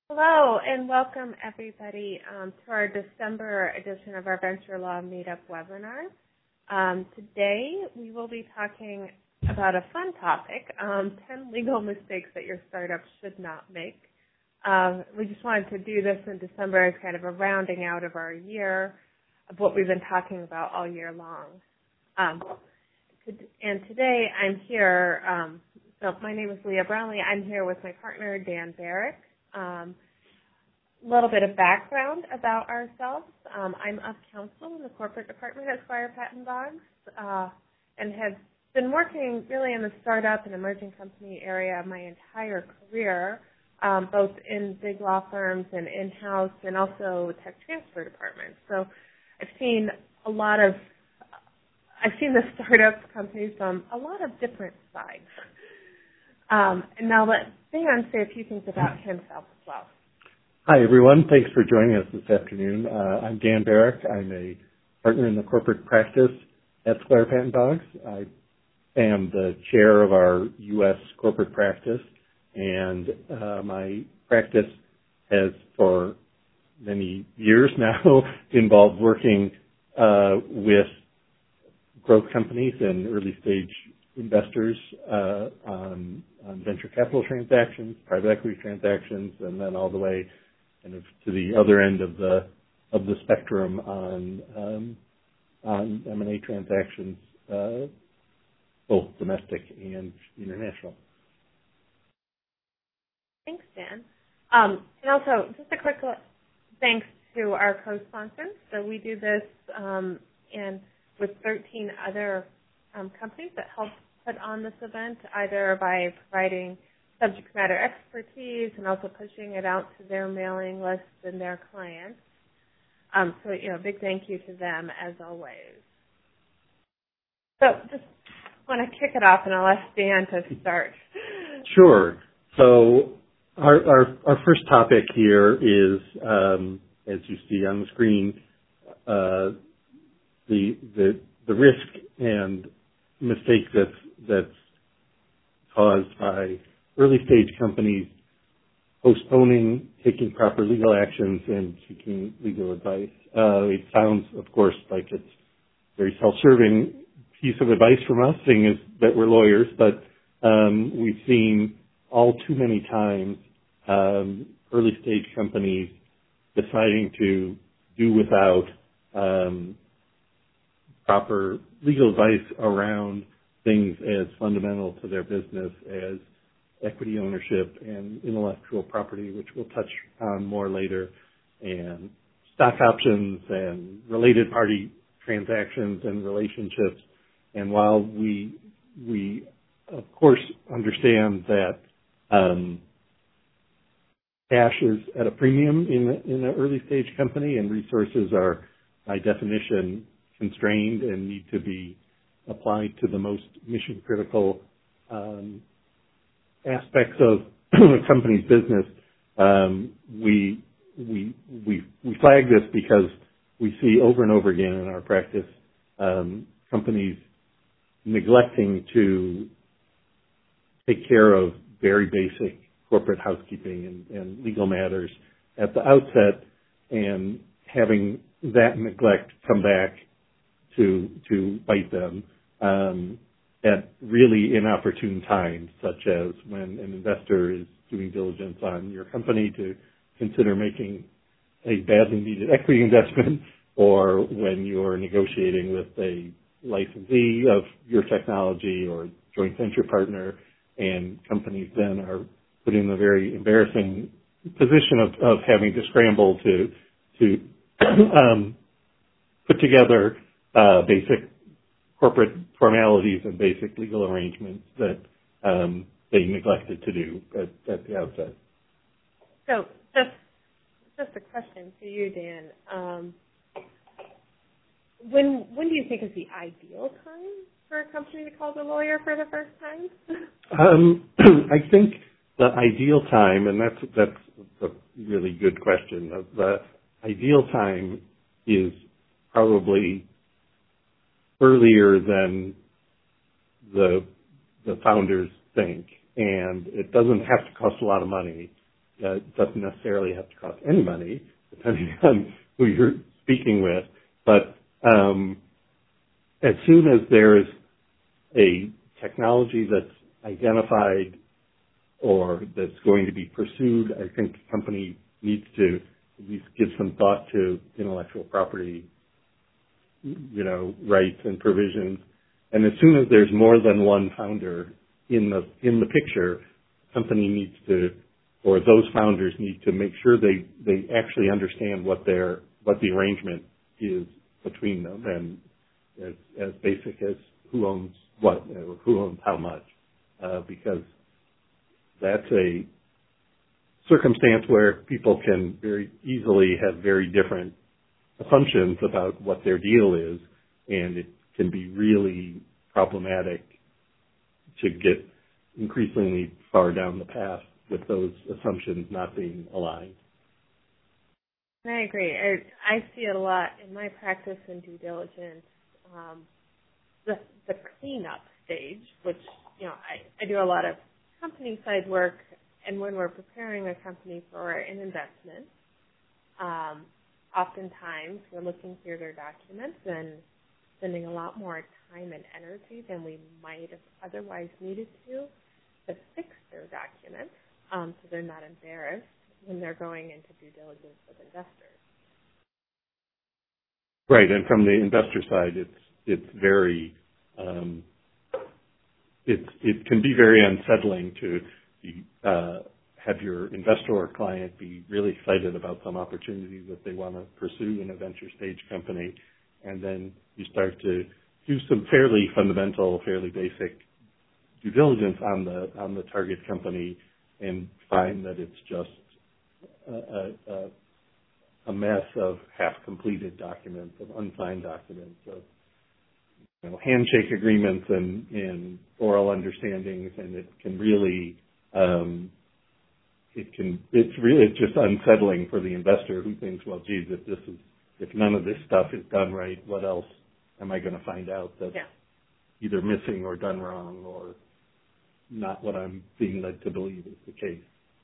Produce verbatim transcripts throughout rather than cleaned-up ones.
Hello, and welcome everybody um, to our December edition of our Venture Law Meetup webinar. Um, today we will be talking about a fun topic, um, ten legal mistakes that your startup should not make. Um, we just wanted to do this in December as kind of a rounding out of our year of what we've been talking about all year long. Um, and today I'm here, um, so my name is Leah Brownlee. I'm here with my partner, Dan Barrick. Um, a little bit of background about ourselves. Um, I'm of counsel in the corporate department at Squire Patton Boggs uh, and have been working really in the startup and emerging company area my entire career, um, both in big law firms and in-house and also tech transfer departments. So I've seen a lot of, I've seen the startup companies from a lot of different sides. Um, and now let Dan say a few things about himself as well. Hi, everyone. Thanks for joining us this afternoon. Uh, I'm Dan Barrick. I'm a partner in the corporate practice at Squire Patton Boggs. I am the chair of our U S corporate practice, and uh, my practice has for many years now involved working uh, with growth companies and early stage investors uh, on, on venture capital transactions, private equity transactions, and then all the way kind of to the other end of the of the spectrum on um, on M and A transactions, uh, both domestic and international. Thanks, Dan. Um, and also, just a quick thanks to our co-sponsors. So we do this um, and with thirteen other um, companies that help put on this event, either by providing subject matter expertise and also pushing it out to their mailing lists and their clients. Um, so, you know, a big thank you to them as always. So just want to kick it off, and I'll ask Dan to start. Sure. So our our, our first topic here is, um, as you see on the screen, uh, the the the risk and mistake that's that's caused by early stage companies postponing taking proper legal actions and seeking legal advice. Uh, it sounds, of course, like it's a very self-serving piece of advice from us, seeing as that we're lawyers, but um, we've seen all too many times um, early stage companies deciding to do without um, proper legal advice around things as fundamental to their business as equity ownership and intellectual property, which we'll touch on more later, and stock options and related party transactions and relationships. And while we we of course understand that um, cash is at a premium in in an early stage company, and resources are by definition constrained and need to be applied to the most mission critical um, aspects of a company's business, um, we we we we flag this because we see over and over again in our practice um, companies neglecting to take care of very basic corporate housekeeping and, and legal matters at the outset, and having that neglect come back to to bite them um, at really inopportune times, such as when an investor is doing diligence on your company to consider making a badly needed equity investment, or when you're negotiating with a licensee of your technology or joint venture partner, and companies then are put in a very embarrassing position of, of having to scramble to to um, put together uh, basic corporate formalities and basic legal arrangements that um, they neglected to do at, at the outset. So just just a question for you, Dan. Um, when when do you think is the ideal time for a company to call the lawyer for the first time? um, I think the ideal time, and that's that's a really good question. The ideal time is probably earlier than the the founders think, and it doesn't have to cost a lot of money uh, it doesn't necessarily have to cost any money, depending on who you're speaking with. But um, as soon as there's a technology that's identified or that's going to be pursued, I think the company needs to at least give some thought to intellectual property, you know, rights and provisions. And as soon as there's more than one founder in the in the picture, the company needs to, or those founders need to make sure they, they actually understand what their what the arrangement is between them, and as, as basic as who owns what, or who owns how much, uh, because that's a circumstance where people can very easily have very different assumptions about what their deal is, and it can be really problematic to get increasingly far down the path with those assumptions not being aligned. I agree. I, I see it a lot in my practice in due diligence. Um, the, the cleanup stage, which, you know, I, I do a lot of company side work, and when we're preparing a company for an investment, um, oftentimes we're looking through their documents and spending a lot more time and energy than we might have otherwise needed to to fix their documents, um, so they're not embarrassed when they're going into due diligence with investors. Right, and from the investor side, it's it's very um, it's it can be very unsettling to be, uh, have your investor or client be really excited about some opportunity that they want to pursue in a venture stage company, and then you start to do some fairly fundamental, fairly basic due diligence on the on the target company, and find that it's just a, a, a mess of half-completed documents, of unsigned documents, of you know, handshake agreements and, and oral understandings, and it can really, um, it can, it's really it's just unsettling for the investor who thinks, well, geez, if this is, if none of this stuff is done right, what else am I going to find out that's yeah. either missing or done wrong or not what I'm being led to believe is the case.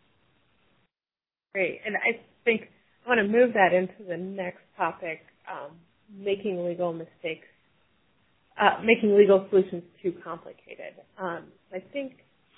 Great. And I think I want to move that into the next topic, um, making legal mistakes, uh, making legal solutions too complicated. Um, I think,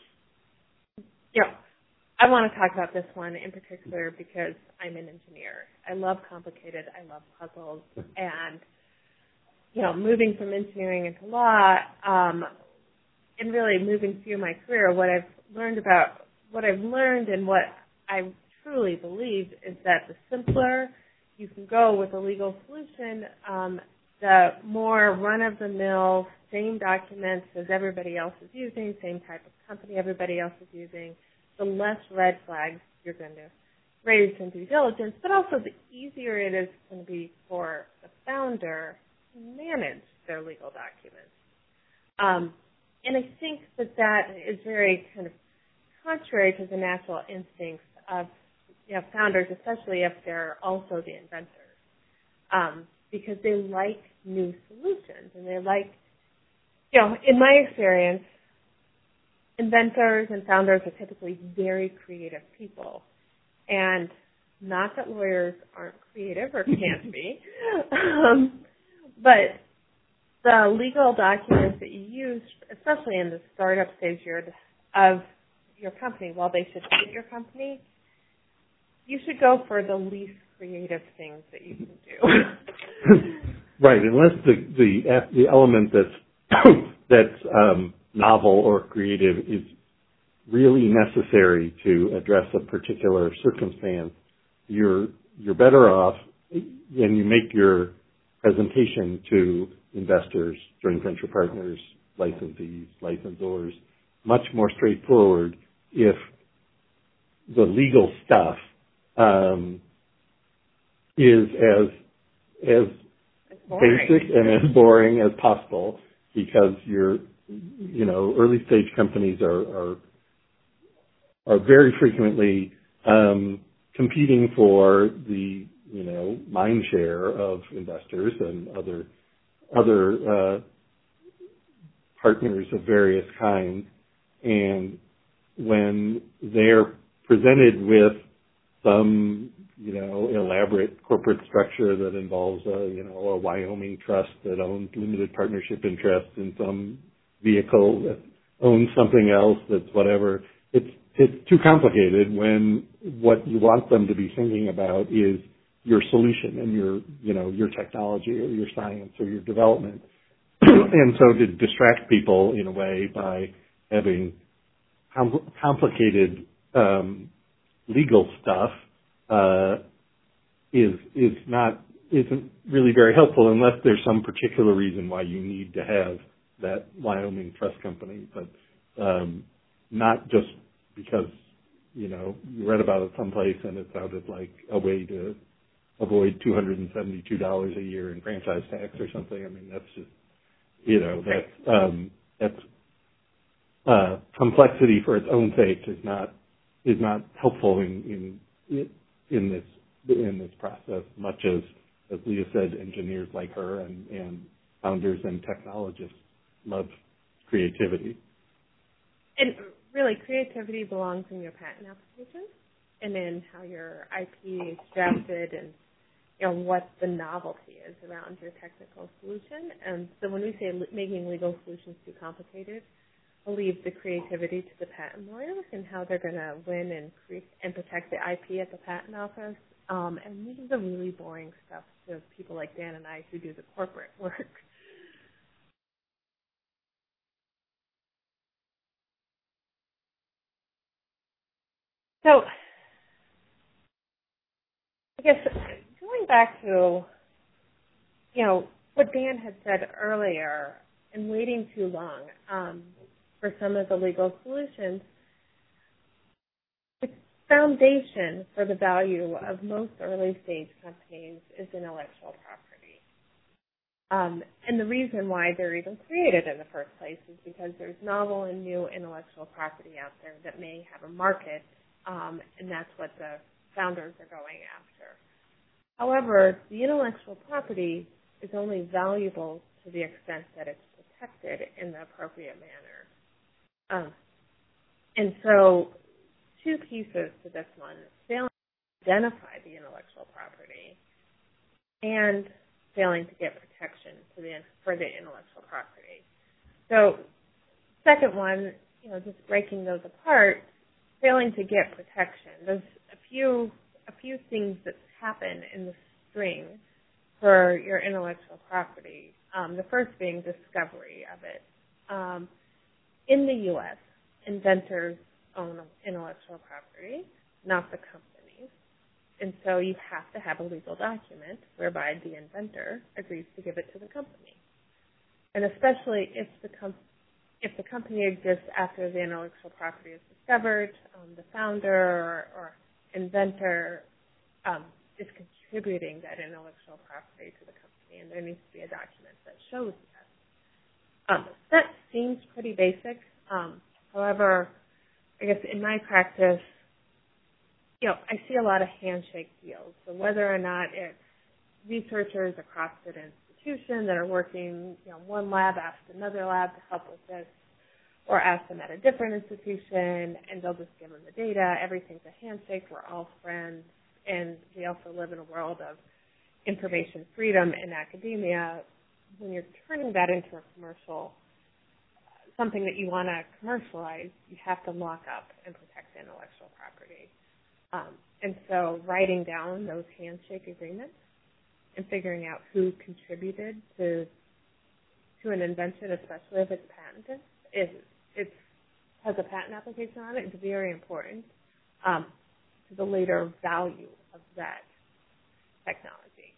you know, I want to talk about this one in particular because I'm an engineer. I love complicated. I love puzzles. And, you know, moving from engineering into law, um, and really moving through my career, what I've learned about, what I've learned and what I truly believe is that the simpler you can go with a legal solution, um, the more run-of-the-mill, same documents as everybody else is using, same type of company everybody else is using, the less red flags you're going to raise in due diligence, but also the easier it is going to be for the founder to manage their legal documents. Um, and I think that that is very kind of contrary to the natural instincts of you know, founders, especially if they're also the inventors, um, because they like new solutions and they like, you know, in my experience, inventors and founders are typically very creative people. And not that lawyers aren't creative or can't be, um, but the legal documents that you use, especially in the startup stage of your company, while they should fit your company, you should go for the least creative things that you can do. Right, unless the the, the element that's that's um, novel or creative is really necessary to address a particular circumstance, you're you're better off, and you make your presentation to investors, joint venture partners, licensees, licensors, much more straightforward if the legal stuff um, is as as basic and as boring as possible, because you're, you know, early stage companies are are, are very frequently um, competing for the, you know, mind share of investors and other other uh, partners of various kinds, and when they're presented with some, you know, elaborate corporate structure that involves a, you know, a Wyoming trust that owns limited partnership interest in some vehicle that owns something else that's whatever. It's, it's too complicated when what you want them to be thinking about is your solution and your, you know, your technology or your science or your development. And so to distract people in a way by having com- complicated um, legal stuff uh, is is not isn't really very helpful unless there's some particular reason why you need to have that Wyoming trust company, but um, not just because, you know, you read about it someplace and it sounded like a way to avoid two hundred seventy-two dollars a year in franchise tax or something. I mean, that's just, you know, that's um, that's uh, complexity for its own sake is not is not helpful in in in this in this process. Much as as Leah said, engineers like her and, and founders and technologists love creativity. And really, creativity belongs in your patent application and in how your I P is drafted and, you know, what the novelty is around your technical solution. And so when we say li- making legal solutions too complicated, we'll leave the creativity to the patent lawyers and how they're going to win and cre- and protect the I P at the patent office. Um, and leave the really boring stuff to people like Dan and I who do the corporate work. So I guess going back to, you know, what Dan had said earlier and waiting too long um, for some of the legal solutions, the foundation for the value of most early stage companies is intellectual property. Um, and the reason why they're even created in the first place is because there's novel and new intellectual property out there that may have a market, um, and that's what the founders are going after. However, the intellectual property is only valuable to the extent that it's protected in the appropriate manner. Um, and so two pieces to this one, failing to identify the intellectual property and failing to get protection to the, for the intellectual property. So second one, you know, just breaking those apart, failing to get protection. There's a few a few things that happen in the string for your intellectual property. Um, the first being discovery of it. Um, in the U S, inventors own intellectual property, not the companies. And so you have to have a legal document whereby the inventor agrees to give it to the company. And especially if the com- if the company exists after the intellectual property is discovered, um, the founder or, or inventor um, is contributing that intellectual property to the company, and there needs to be a document that shows that. Um, that seems pretty basic. Um, however, I guess in my practice, you know, I see a lot of handshake deals. So whether or not it's researchers across an institution that are working, you know, one lab asks another lab to help with this, or ask them at a different institution, and they'll just give them the data. Everything's a handshake. We're all friends, and we also live in a world of information freedom in academia. When you're turning that into a commercial, something that you want to commercialize, you have to lock up and protect intellectual property. Um, and so writing down those handshake agreements and figuring out who contributed to to an invention, especially if it's patented, is it has a patent application on it, it's very important um, to the later value of that technology.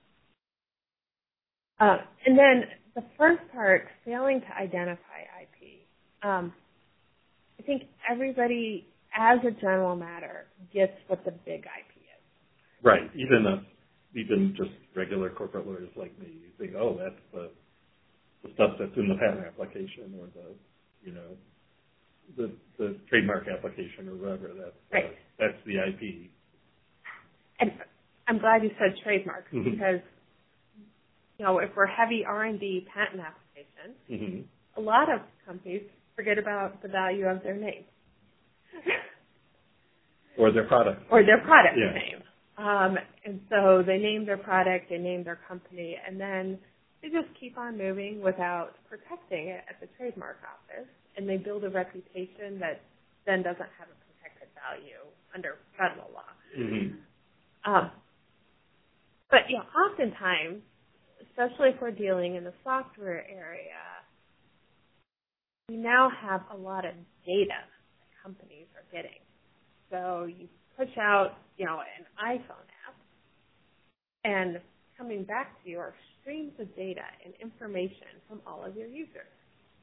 Uh, and then the first part, failing to identify I P. Um, I think everybody, as a general matter, gets what the big I P is. Right. Even a, even just regular corporate lawyers like me, you think, oh, that's the, the stuff that's in the patent application or the, you know, the the trademark application or whatever. That's right. Uh, that's the I P. And I'm glad you said trademark mm-hmm. because, you know, if we're heavy R and D patent applications, mm-hmm. a lot of companies forget about the value of their name. or their product. Or their product yeah. name. Um, and so they name their product, they name their company, and then they just keep on moving without protecting it at the trademark office, and they build a reputation that then doesn't have a protected value under federal law. Mm-hmm. Um, but, you know, oftentimes, especially if we're dealing in the software area, we now have a lot of data that companies are getting. So you push out, you know, an iPhone app, and coming back to you are streams of data and information from all of your users.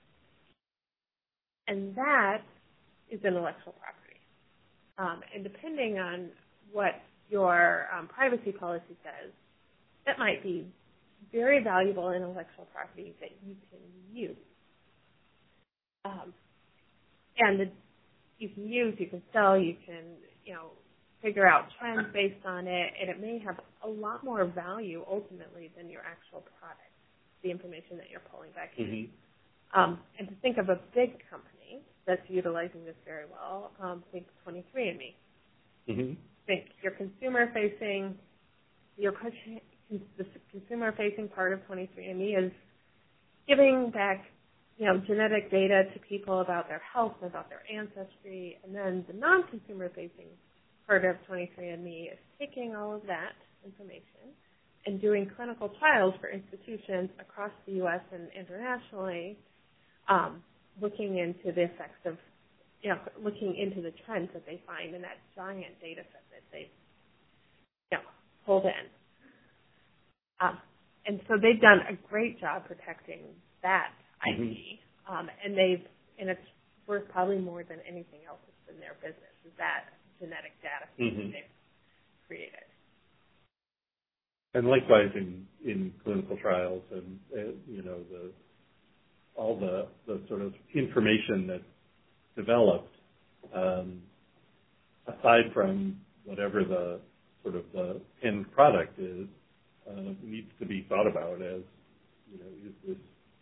And that is intellectual property. Um, and depending on what your um, privacy policy says, that might be very valuable intellectual property that you can use. Um, and the, you can use, you can sell, you can, you know, figure out trends based on it, and it may have a lot more value ultimately than your actual product, the information that you're pulling back in. Mm-hmm. Um, and to think of a big company that's utilizing this very well, um, think twenty-three and me. Mm-hmm. Think your consumer-facing, your pushing, the consumer-facing part of twenty-three and me is giving back, you know, genetic data to people about their health and about their ancestry, and then the non-consumer-facing part of twenty-three and me is taking all of that information and doing clinical trials for institutions across the U S and internationally, um, looking into the effects of, you know, looking into the trends that they find in that giant data set that they, you know, pulled in. Um, and so they've done a great job protecting that I P, mm-hmm. um, and they've, and it's worth probably more than anything else that's in their business, is that genetic data mm-hmm. that they've created. And likewise in, in clinical trials and, uh, you know, the all the, the sort of information that's developed, um, aside from whatever the sort of the end product is, uh, needs to be thought about as, you know, is this,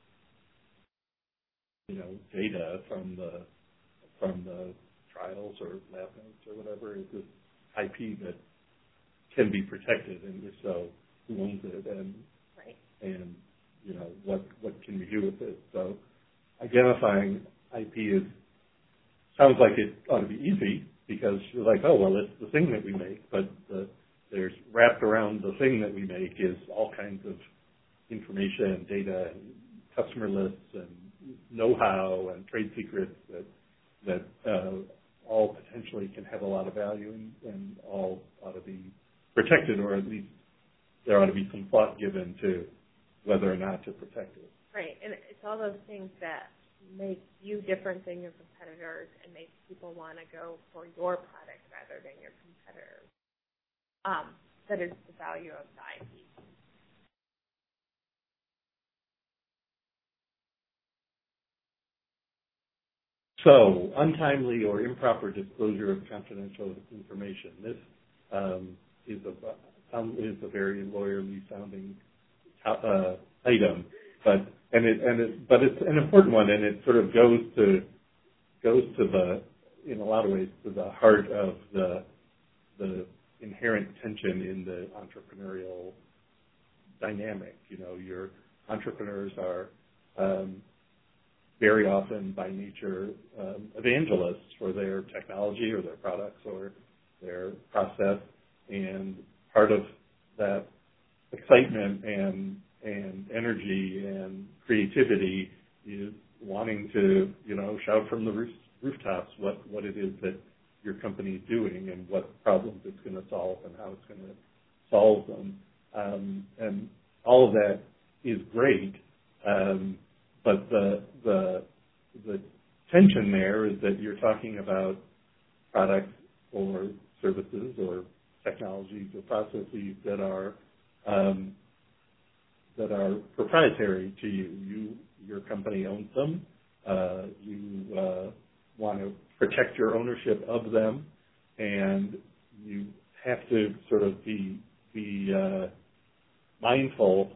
you know, data from the from the trials or lab notes or whatever, is this I P that can be protected, and if so, who owns it, and right. and you know what what can we do with it? So identifying I P is sounds like it ought to be easy because you're like, oh well, it's the thing that we make, but the, there's wrapped around the thing that we make is all kinds of information and data and customer lists and know-how and trade secrets that that uh, all potentially can have a lot of value and, and all ought to be protected, or at least there ought to be some thought given to whether or not to protect it. Right, and it's all those things that make you different than your competitors and make people want to go for your product rather than your competitors. Um, that is the value of the I P. So, untimely or improper disclosure of confidential information. This um, is a is a very lawyerly sounding uh, item, but and it and it but it's an important one, and it sort of goes to goes to the in a lot of ways to the heart of the the inherent tension in the entrepreneurial dynamic. You know, your entrepreneurs are um, very often by nature um, evangelists for their technology or their products or their process, and part of that excitement and and energy and creativity is wanting to, you know, shout from the roof, rooftops what, what it is that your company is doing and what problems it's going to solve and how it's going to solve them. Um, and all of that is great. Um, But the the the tension there is that you're talking about products or services or technologies or processes that are um, that are proprietary to you. You your company owns them. Uh, you uh, want to protect your ownership of them, and you have to sort of be be uh, mindful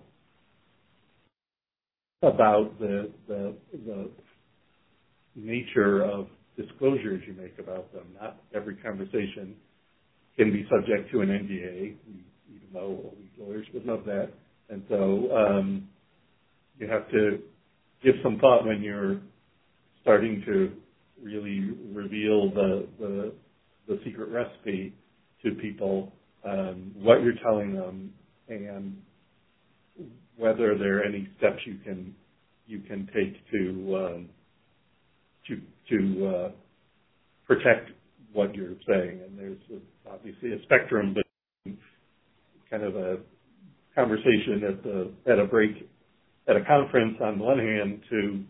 about the, the the nature of disclosures you make about them. Not every conversation can be subject to an N D A, even though we lawyers would love that. And so um, you have to give some thought when you're starting to really reveal the the, the secret recipe to people, um, what you're telling them, and whether there are any steps you can you can take to um, to to uh, protect what you're saying. And there's obviously a spectrum, but kind of a conversation at the at a break at a conference on one hand to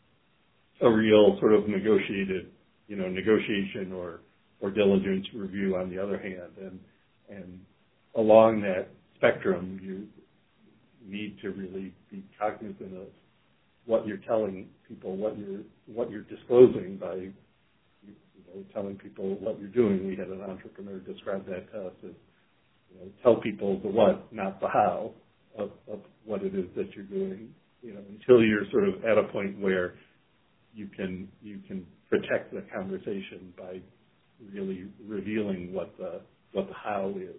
a real sort of negotiated, you know, negotiation or or diligence review on the other hand, and and along that spectrum, you need to really be cognizant of what you're telling people, what you're what you're disclosing by, you know, telling people what you're doing. We had an entrepreneur describe that to us as, you know, tell people the what, not the how of, of what it is that you're doing. You know, until you're sort of at a point where you can you can protect the conversation by really revealing what the what the how is.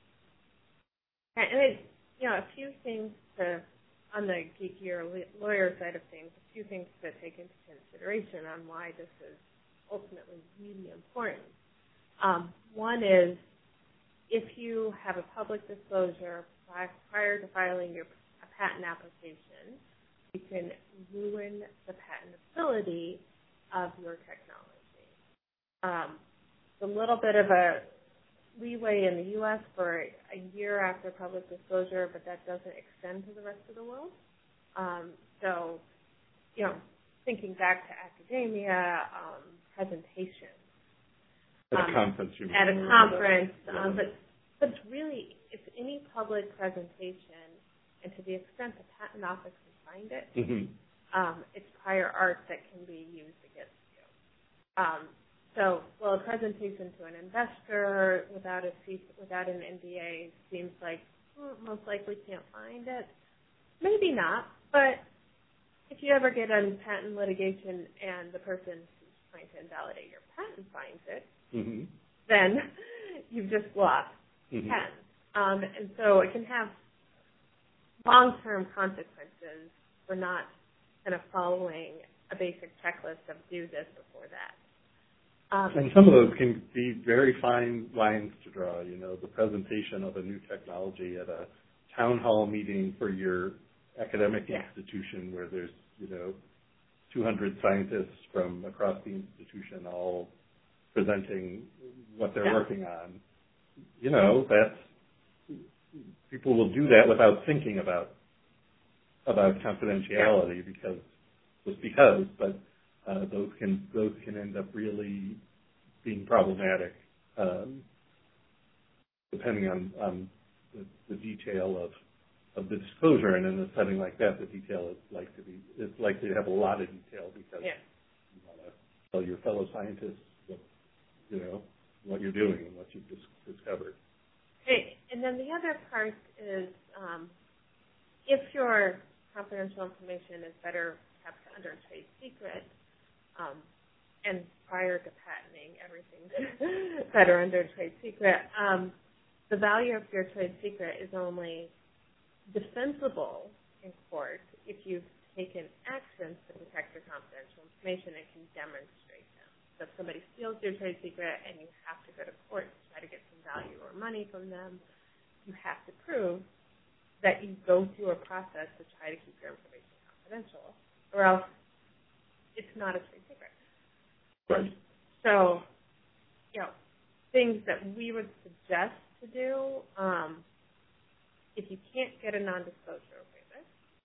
And it, you know, a few things to, on the geekier lawyer side of things, a few things to take into consideration on why this is ultimately really important. Um, one is, if you have a public disclosure prior to filing your a patent application, you can ruin the patentability of your technology. Um, a little bit of a leeway in the U S for a year after public disclosure, but that doesn't extend to the rest of the world. Um, so, you know, thinking back to academia, um, presentations. At um, a conference, you mean. At a conference, yeah. um, but, but it's really, it's any public presentation, and to the extent the patent office can find it, mm-hmm. um, it's prior art that can be used against you. Um, So, well, a presentation to an investor without a C- without an N D A seems like hmm, most likely can't find it. Maybe not, but if you ever get in patent litigation and the person who's trying to invalidate your patent finds it, mm-hmm. then you've just lost mm-hmm. patent. Um, and so it can have long-term consequences for not kind of following a basic checklist of do this before that. Um, and some of those can be very fine lines to draw. You know, the presentation of a new technology at a town hall meeting for your academic yeah. institution where there's, you know, two hundred scientists from across the institution all presenting what they're yeah. working on. You know, that's, people will do that without thinking about about confidentiality yeah. because, just because, but Uh, those can those can end up really being problematic, um, depending on, on the, the detail of, of the disclosure. And in a setting like that, the detail is like to be it's likely to have a lot of detail because yeah. you want to tell your fellow scientists what, you know, what you're doing and what you've dis- discovered. Hey, and then the other part is um, if your confidential information is better kept under trade secret. Um, and prior to patenting, everything's better under trade secret. Um, the value of your trade secret is only defensible in court if you've taken actions to protect your confidential information and can demonstrate them. So if somebody steals your trade secret and you have to go to court to try to get some value or money from them, you have to prove that you go through a process to try to keep your information confidential, or else it's not a trade secret. Right. So, you know, things that we would suggest to do, um, if you can't get a non-disclosure agreement,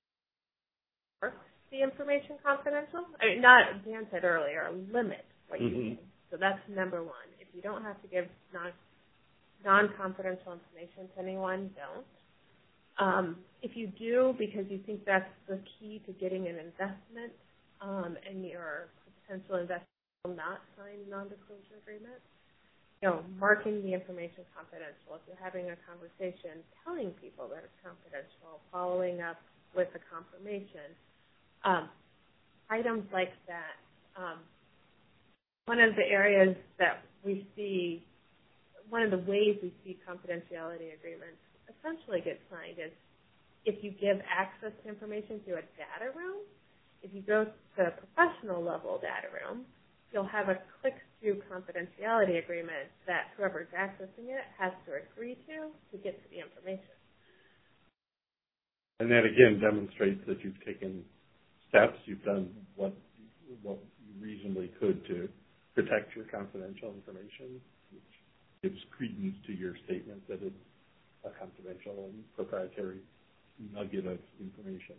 or the information confidential. I mean, not, Dan said earlier, limit what you mm-hmm. can. So that's number one. If you don't have to give non, non-confidential information to anyone, don't. Um, if you do, because you think that's the key to getting an investment, um, and your potential investor will not sign a non-disclosure agreement, you know, marking the information confidential. If you're having a conversation, telling people that it's confidential, following up with a confirmation, um, items like that. Um, one of the areas that we see, one one of the ways we see confidentiality agreements essentially get signed is if you give access to information through a data room. If you go to a professional level data room, you'll have a click-through confidentiality agreement that whoever's accessing it has to agree to to get to the information. And that again demonstrates that you've taken steps, you've done what what you reasonably could to protect your confidential information, which gives credence to your statement that it's a confidential and proprietary nugget of information.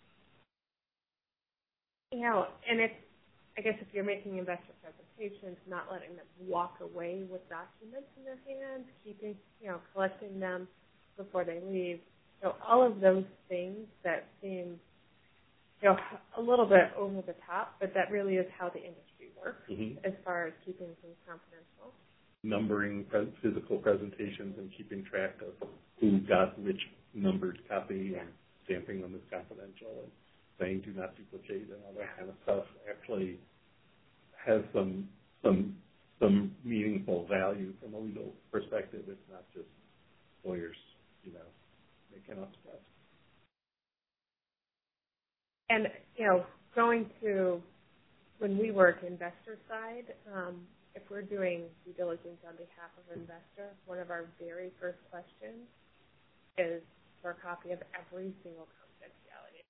You know, and it's, I guess if you're making investor presentations, not letting them walk away with documents in their hands, keeping, you know, collecting them before they leave. So all of those things that seem, you know, a little bit over the top, but that really is how the industry works mm-hmm. as far as keeping things confidential. Numbering pre- physical presentations and keeping track of who got which numbered copy yeah. and stamping them as confidential and saying do not duplicate and all that kind of stuff actually has some some some meaningful value from a legal perspective. It's not just lawyers, you know, making up stuff. And, you know, going to, when we work investor side, um, if we're doing due diligence on behalf of an investor, one of our very first questions is for a copy of every single confidentiality.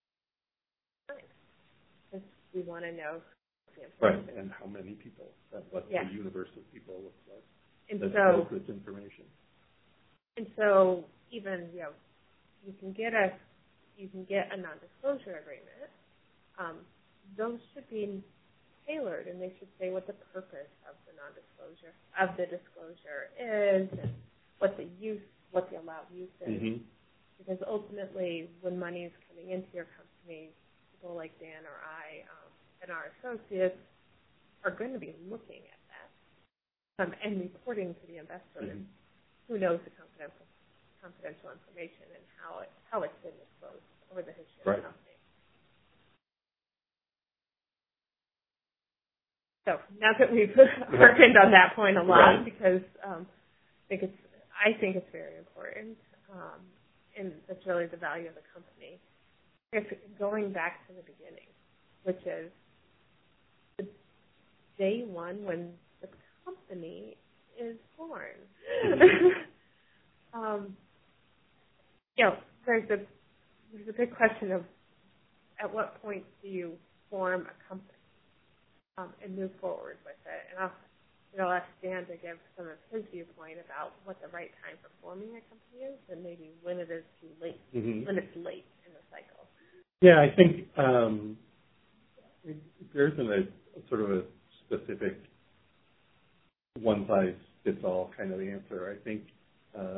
Because we want to know the information. Right, and how many people, what yeah. the universe of people looks like. And that so, this information. And so, even, you know, you can get a, you can get a non-disclosure agreement. Um, those should be tailored, and they should say what the purpose of the non-disclosure, of the disclosure is, and what the use, what the allowed use is. Mm-hmm. Because ultimately, when money is coming into your company, people like Dan or I um, and our associates are going to be looking at that um, and reporting to the investor mm-hmm. who knows the confidential, confidential information and how it how it's been disclosed over the history right. of the company. So now that we've harkened on that point a lot, right. because um, I think it's I think it's very important. Um, And that's really the value of the company. If going back to the beginning, which is the day one when the company is born. um, you know, there's a there's a big question of at what point do you form a company um, and move forward with it. And I'll you know, ask Dan to give some of his viewpoint about what the right time for forming a company is and maybe when it is too late, mm-hmm. when it's late in the cycle. Yeah, I think um, there isn't a, a sort of a specific one-size-fits-all kind of answer. I think uh,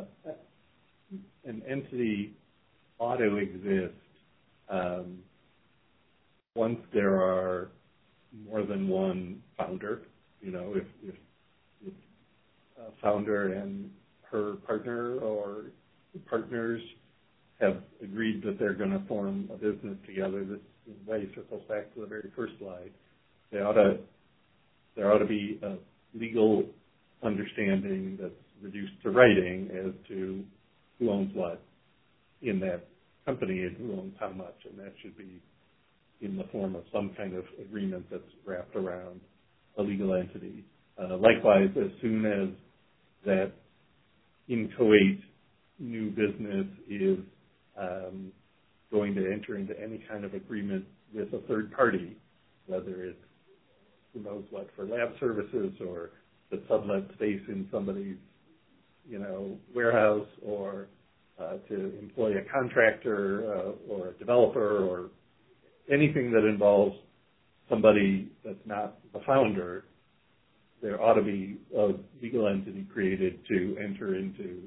an entity ought to exist um, once there are more than one founder. You know, if, if, if a founder and her partner or partners have agreed that they're going to form a business together, this in a way circles back to the very first slide. They ought to, there ought to be a legal understanding that's reduced to writing as to who owns what in that company and who owns how much, and that should be in the form of some kind of agreement that's wrapped around a legal entity. Uh, likewise, as soon as that inchoate new business is um, going to enter into any kind of agreement with a third party, whether it's who knows what for lab services or to sublet space in somebody's, you know, warehouse or uh, to employ a contractor uh, or a developer or anything that involves somebody that's not the founder, there ought to be a legal entity created to enter into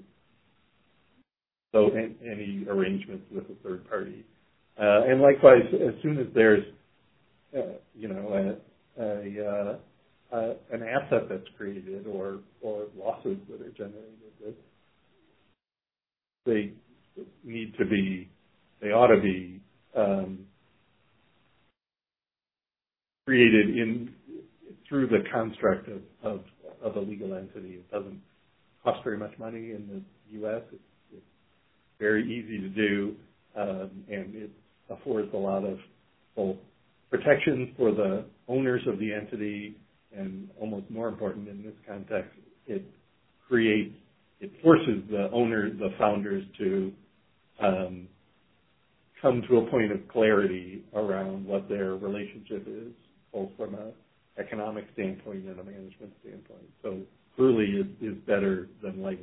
so any arrangements with a third party. Uh, and likewise, as soon as there's, uh, you know, a, a, uh, uh, an asset that's created or, or lawsuits that are generated, they need to be, they ought to be um, created in through the construct of, of, of a legal entity. It doesn't cost very much money in the U S. It's, it's very easy to do, um, and it affords a lot of both protection for the owners of the entity, and almost more important in this context, it creates, it forces the owner, the founders to um, come to a point of clarity around what their relationship is, both from an economic standpoint and a management standpoint. So clearly it is better than light.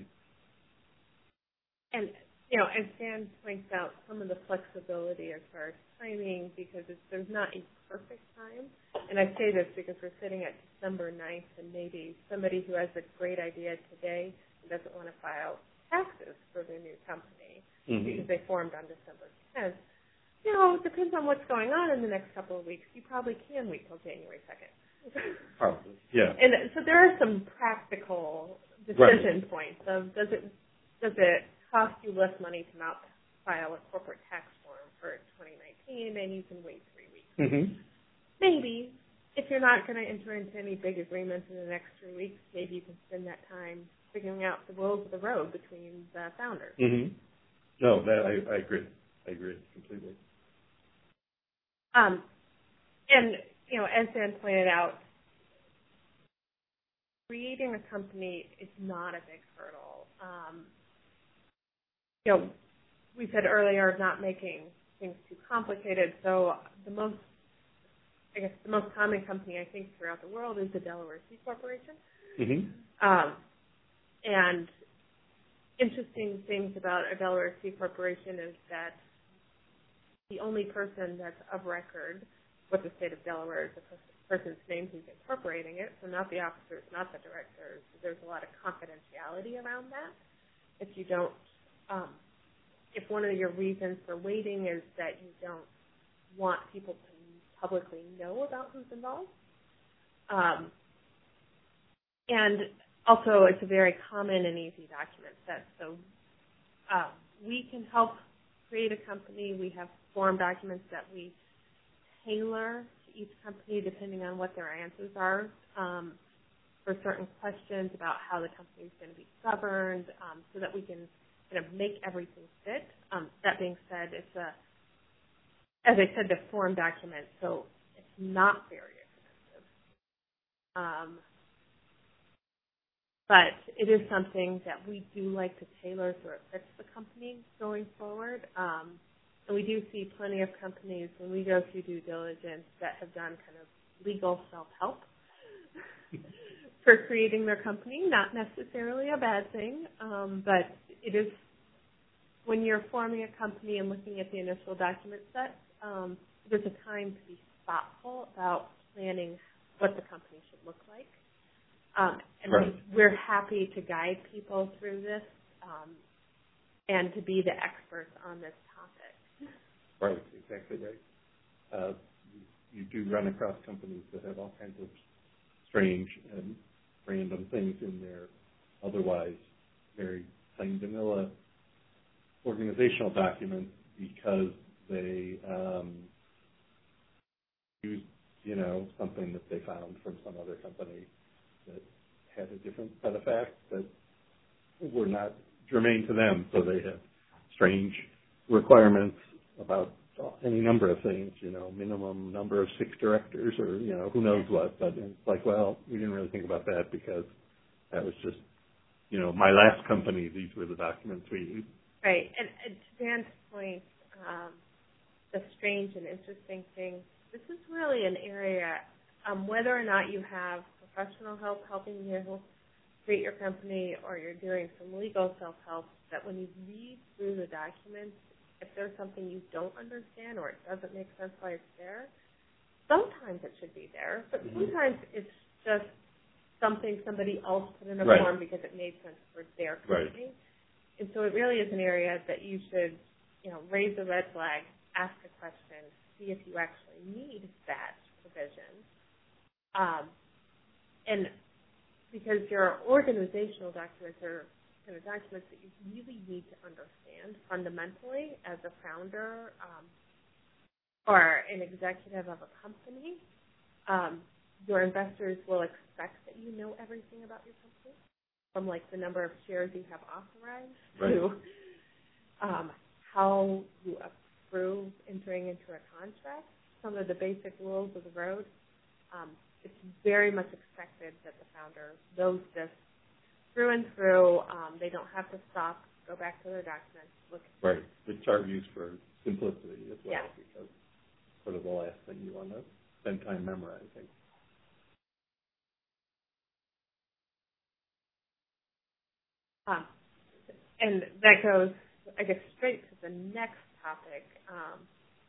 And, you know, as Dan points out, some of the flexibility as far as timing, because it's, there's not a perfect time. And I say this because we're sitting at December ninth, and maybe somebody who has a great idea today doesn't want to file taxes for their new company mm-hmm. because they formed on December tenth. You know, it depends on what's going on in the next couple of weeks. You probably can wait till January second. Probably, yeah. And so there are some practical decision right. points of does it does it cost you less money to not file a corporate tax form for twenty nineteen, and you can wait three weeks. Mm-hmm. Maybe if you're not going to enter into any big agreements in the next three weeks, maybe you can spend that time figuring out the rules of the road between the founders. Mm-hmm. No, that I, I agree. I agree completely. Um, and you know, as Dan pointed out, creating a company is not a big hurdle. Um, you know, we said earlier not making things too complicated. So the most, I guess, the most common company I think throughout the world is the Delaware C Corporation. Mm-hmm. Um, and interesting things about a Delaware C Corporation is that the only person that's of record with the state of Delaware is the person's name who's incorporating it, so not the officers, not the directors. There's a lot of confidentiality around that. If you don't, um, if one of your reasons for waiting is that you don't want people to publicly know about who's involved. Um, and also, it's a very common and easy document set. So um, we can help create a company. We have form documents that we tailor to each company depending on what their answers are um, for certain questions about how the company is going to be governed, um, so that we can kind of make everything fit. Um, that being said, it's a, as I said, the form document, so it's not very expensive. Um, but it is something that we do like to tailor so it fits the company going forward. Um, And we do see plenty of companies when we go through due diligence that have done kind of legal self-help for creating their company. Not necessarily a bad thing, um, but it is when you're forming a company and looking at the initial document set, um, there's a time to be thoughtful about planning what the company should look like. Um, and right. we're happy to guide people through this um, and to be the experts on this topic. Right, exactly right. Uh, you, you do run across companies that have all kinds of strange and random things in their otherwise very plain vanilla organizational documents because they um, use, you know, something that they found from some other company that had a different set of facts that were not germane to them, so they have strange requirements about any number of things, you know, minimum number of six directors or, you know, who knows what. But it's like, well, we didn't really think about that because that was just, you know, my last company, these were the documents we used. Right. And, and to Dan's point, um, the strange and interesting thing, this is really an area, um, whether or not you have professional help helping you create your company or you're doing some legal self-help, that when you read through the documents, if there's something you don't understand or it doesn't make sense why it's there, sometimes it should be there, but mm-hmm. sometimes it's just something somebody else put in a right. form because it made sense for their company. Right. And so it really is an area that you should, you know, raise a red flag, ask a question, see if you actually need that provision. Um, and because your organizational documents are kind of documents that you really need to understand fundamentally as a founder um, or an executive of a company. Um, your investors will expect that you know everything about your company. from like the number of shares you have authorized Right. to um, how you approve entering into a contract, some of the basic rules of the road. Um, it's very much expected that the founder knows this through and through. Um, they don't have to stop, go back to their documents, look. Right, which argues for simplicity as well, Yeah. because it's sort of the last thing you want to spend time memorizing. Um, and that goes, I guess, straight to the next topic. Um,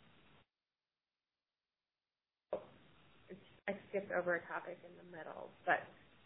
it's, I skipped over a topic in the middle, but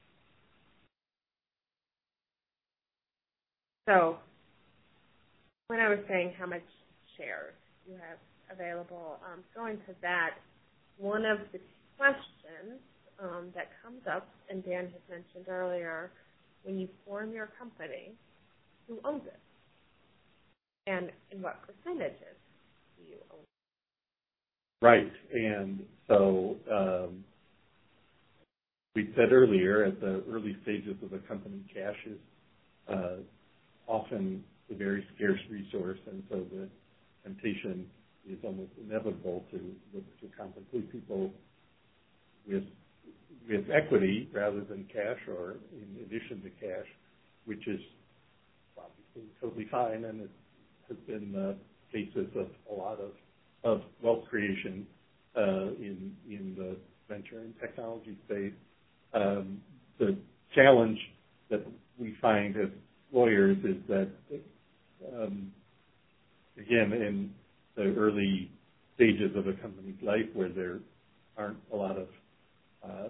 so when I was saying how much shares you have available, um, going to that, one of the questions um, that comes up, and Dan had mentioned earlier, when you form your company, who owns it? And in what percentages do you own it? Right, and so um, we said earlier, at the early stages of a company, cash is uh, often a very scarce resource, and so the temptation is almost inevitable to look to compensate people with with equity rather than cash, or in addition to cash, which is obviously totally fine, and it has been the basis of a lot of, of wealth creation uh, in in the venture and technology space. Um, the challenge that we find as lawyers is that, um, again, in the early stages of a company's life where there aren't a lot of, uh,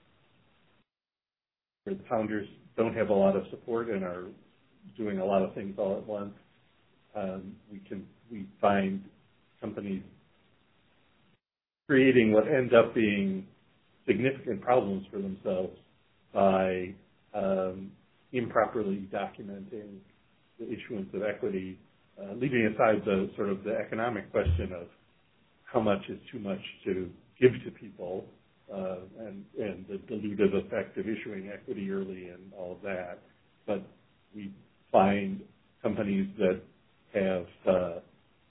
where the founders don't have a lot of support and are doing a lot of things all at once, um, we can we find companies creating what end up being significant problems for themselves by um, improperly documenting the issuance of equity, uh, leaving aside the sort of the economic question of how much is too much to give to people, uh, and, and the dilutive effect of issuing equity early and all of that. But we find companies that have uh,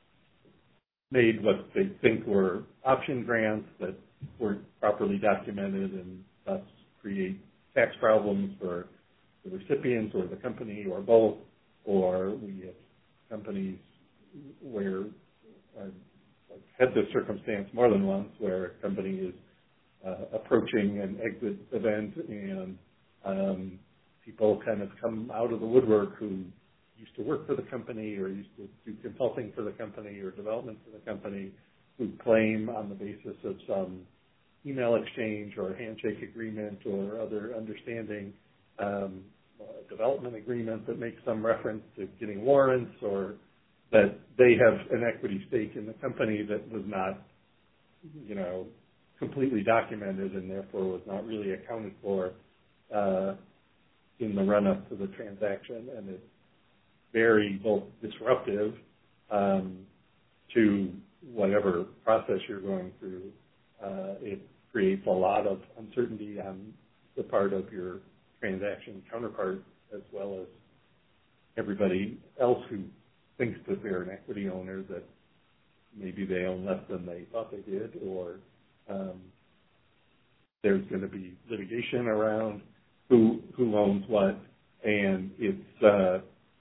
made what they think were option grants that weren't properly documented and thus create tax problems for the recipients or the company or both, or we have companies where I've had this circumstance more than once where a company is uh, approaching an exit event and um, people kind of come out of the woodwork who used to work for the company or used to do consulting for the company or development for the company, who claim on the basis of some email exchange or handshake agreement or other understanding, um, a development agreement that makes some reference to getting warrants, or that they have an equity stake in the company that was not, you know, completely documented and therefore was not really accounted for uh, in the run-up to the transaction, and it's very both disruptive um, to whatever process you're going through. Uh, it creates a lot of uncertainty on the part of your transaction counterpart, as well as everybody else who thinks that they're an equity owner, that maybe they own less than they thought they did, or um, there's going to be litigation around who who owns what, and it's uh,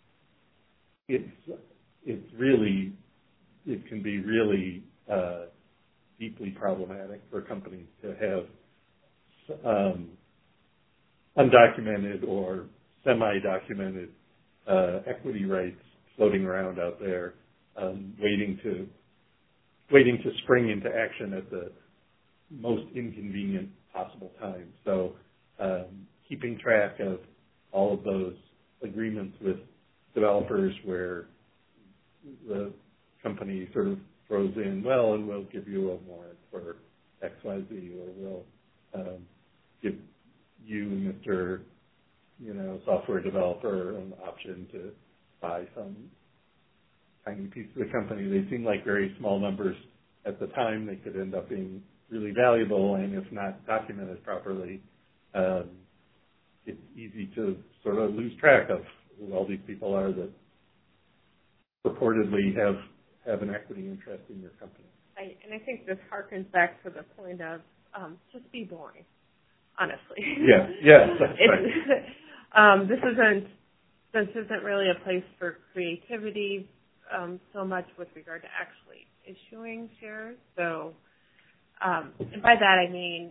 it's it's really it can be really uh, deeply problematic for companies to have um, undocumented or semi-documented uh, equity rights floating around out there, um, waiting to waiting to spring into action at the most inconvenient possible time. So, um, keeping track of all of those agreements with developers where the company sort of throws in, well, and we'll give you a warrant for X Y Z, or we'll um, give you, Mister you know, software developer, an option to buy some tiny piece of the company. They seem like very small numbers at the time. They could end up being really valuable, and if not documented properly, um, it's easy to sort of lose track of who all these people are that purportedly have, have an equity interest in your company. I, and I think this harkens back to the point of um, just be boring, honestly. Yeah, yes, that's right. um, this isn't this isn't really a place for creativity um, so much with regard to actually issuing shares. So, um, and by that I mean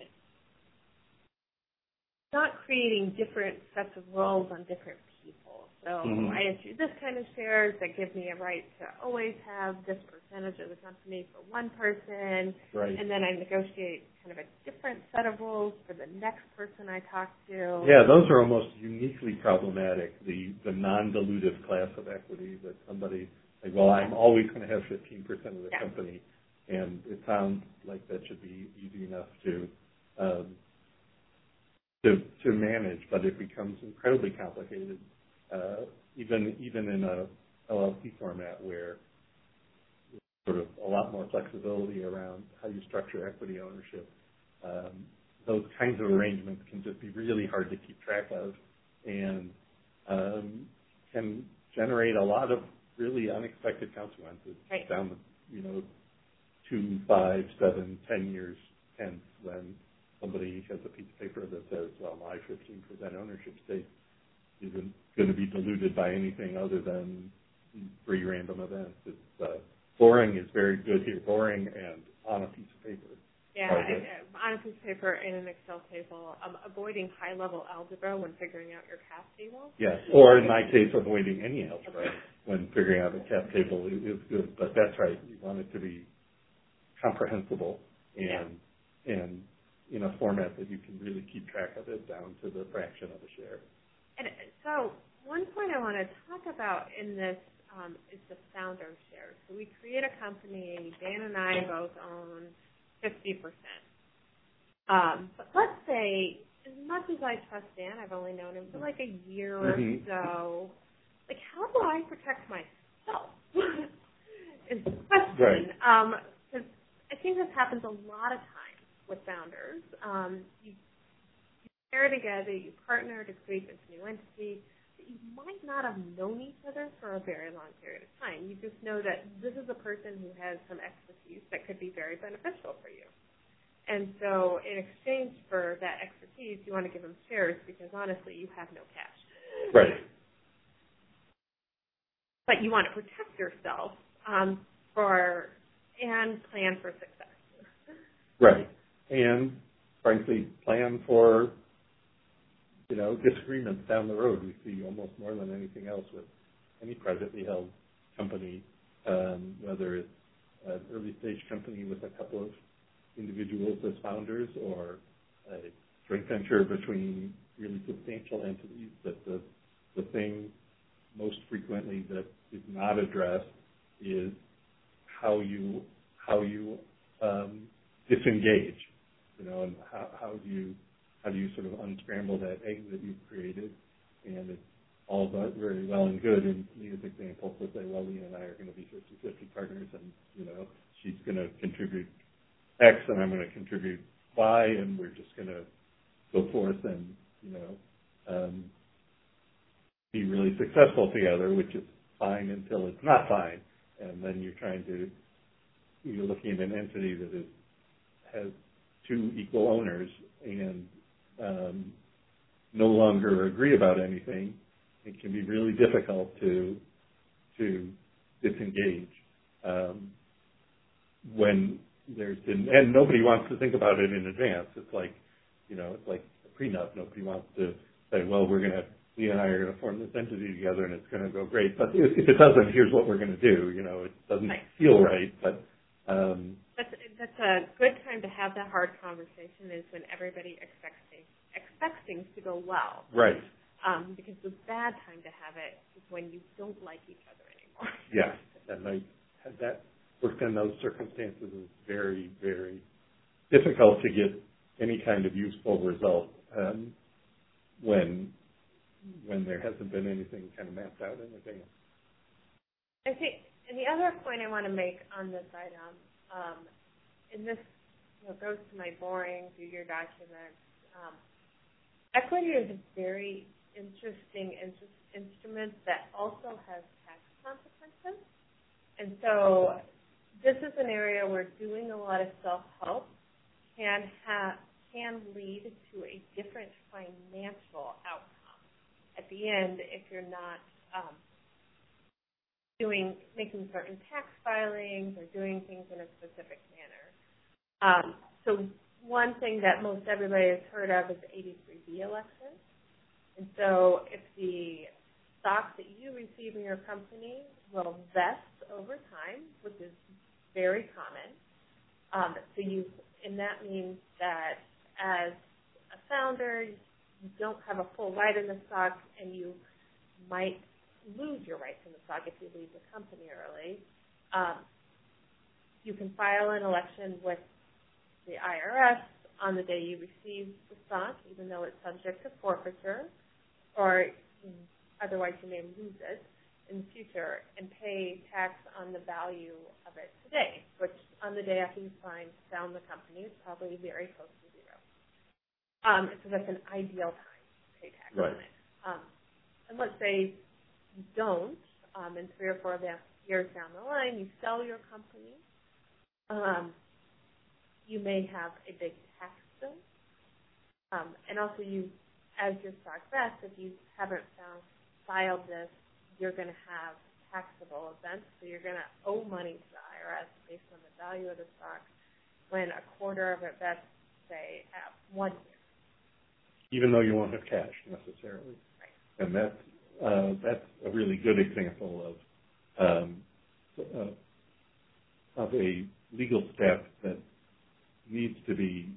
not creating different sets of roles on different people. So mm-hmm. I issue this kind of shares that give me a right to always have this percentage of the company for one person, right. and then I negotiate kind of a different set of rules for the next person I talk to. Yeah, those are almost uniquely problematic, the, the non-dilutive class of equity that somebody, like, well, I'm always going to have fifteen percent of the yeah. company, and it sounds like that should be easy enough to um, to, to manage, but it becomes incredibly complicated, uh, even even in a L L C format where there's sort of a lot more flexibility around how you structure equity ownership. Um, those kinds of arrangements can just be really hard to keep track of, and um, can generate a lot of really unexpected consequences right. down the, you know, two, five, seven, ten years hence when somebody has a piece of paper that says, well, my fifteen percent ownership stake isn't going to be diluted by anything other than three random events. It's, uh, boring is very good here. Boring and on a piece of paper. Yeah, I, on a piece of paper in an Excel table, um, avoiding high-level algebra when figuring out your cap table. Yes, or in my case, avoiding any algebra when figuring out a cap table is, is good. But that's right. You want it to be comprehensible and yeah. and in a format that you can really keep track of it down to the fraction of a share. And so one point I want to talk about in this um, is the founder share. So we create a company, Dan and I both own fifty percent. Um, but let's say, as much as I trust Dan, I've only known him for like a year mm-hmm. or so, like how do I protect myself is the question. Right. Um, 'cause I think this happens a lot of times with founders. Um, you, you pair together, you partner to create this new entity, but you might not have known each other for a very long period of time. You just know that this is a person who has some expertise that could be very beneficial for you. And so in exchange for that expertise, you want to give them shares because honestly, you have no cash. Right. But you want to protect yourself um, for and plan for success. Right. And frankly, plan for, you know, disagreements down the road. We see almost more than anything else with any privately held company, um, whether it's an early stage company with a couple of individuals as founders or a joint venture between really substantial entities, that the, the thing most frequently that is not addressed is how you, how you um, disengage. You know, and how, how do you how do you sort of unscramble that egg that you've created? And it's all very well and good in Leah's example to say, well, Leah and I are going to be fifty-fifty partners, and you know, she's going to contribute X, and I'm going to contribute Y, and we're just going to go forth and you know um, be really successful together, which is fine until it's not fine, and then you're trying to you're looking at an entity that is has two equal owners and um, no longer agree about anything. It can be really difficult to to disengage um, when there's been, and nobody wants to think about it in advance. It's like, you know, it's like a prenup. Nobody wants to say, well, we're going to, Leah and I are going to form this entity together and it's going to go great. But if, if it doesn't, here's what we're going to do. You know, it doesn't right. feel right, but um, That's that's a good time to have that hard conversation is when everybody expects things, expects things to go well. Right. Um, because the bad time to have it is when you don't like each other anymore. Yes, and I had that worked in those circumstances is very, very difficult to get any kind of useful result um, when when there hasn't been anything kind of mapped out in advance. I think, and the other point I want to make on this item, um, and this you know, goes to my boring, do your documents. Um, equity is a very interesting in- instrument that also has tax consequences. And so this is an area where doing a lot of self-help can have can lead to a different financial outcome at the end if you're not um, doing making certain tax filings or doing things in a specific manner. Um, so one thing that most everybody has heard of is the eighty-three B election. And so if the stock that you receive in your company will vest over time, which is very common, um, so you and that means that as a founder, you don't have a full right in the stock, and you might lose your rights in the stock if you leave the company early. Um, you can file an election with the I R S on the day you receive the stock, even though it's subject to forfeiture, or otherwise you may lose it in the future, and pay tax on the value of it today, which on the day after you find found the company is probably very close to zero. Um, so that's an ideal time to pay tax right. on it. Um, and let's say you don't, um, in three or four years down the line, you sell your company, um, you may have a big tax bill. Um, and also you, as your stock vests, if you haven't found, filed this, you're going to have taxable events. So you're going to owe money to the I R S based on the value of the stock when a quarter of it vests, say, at one year. Even though you won't have cash necessarily. Right. And that's, uh, that's a really good example of, um, uh, of a legal step that needs to be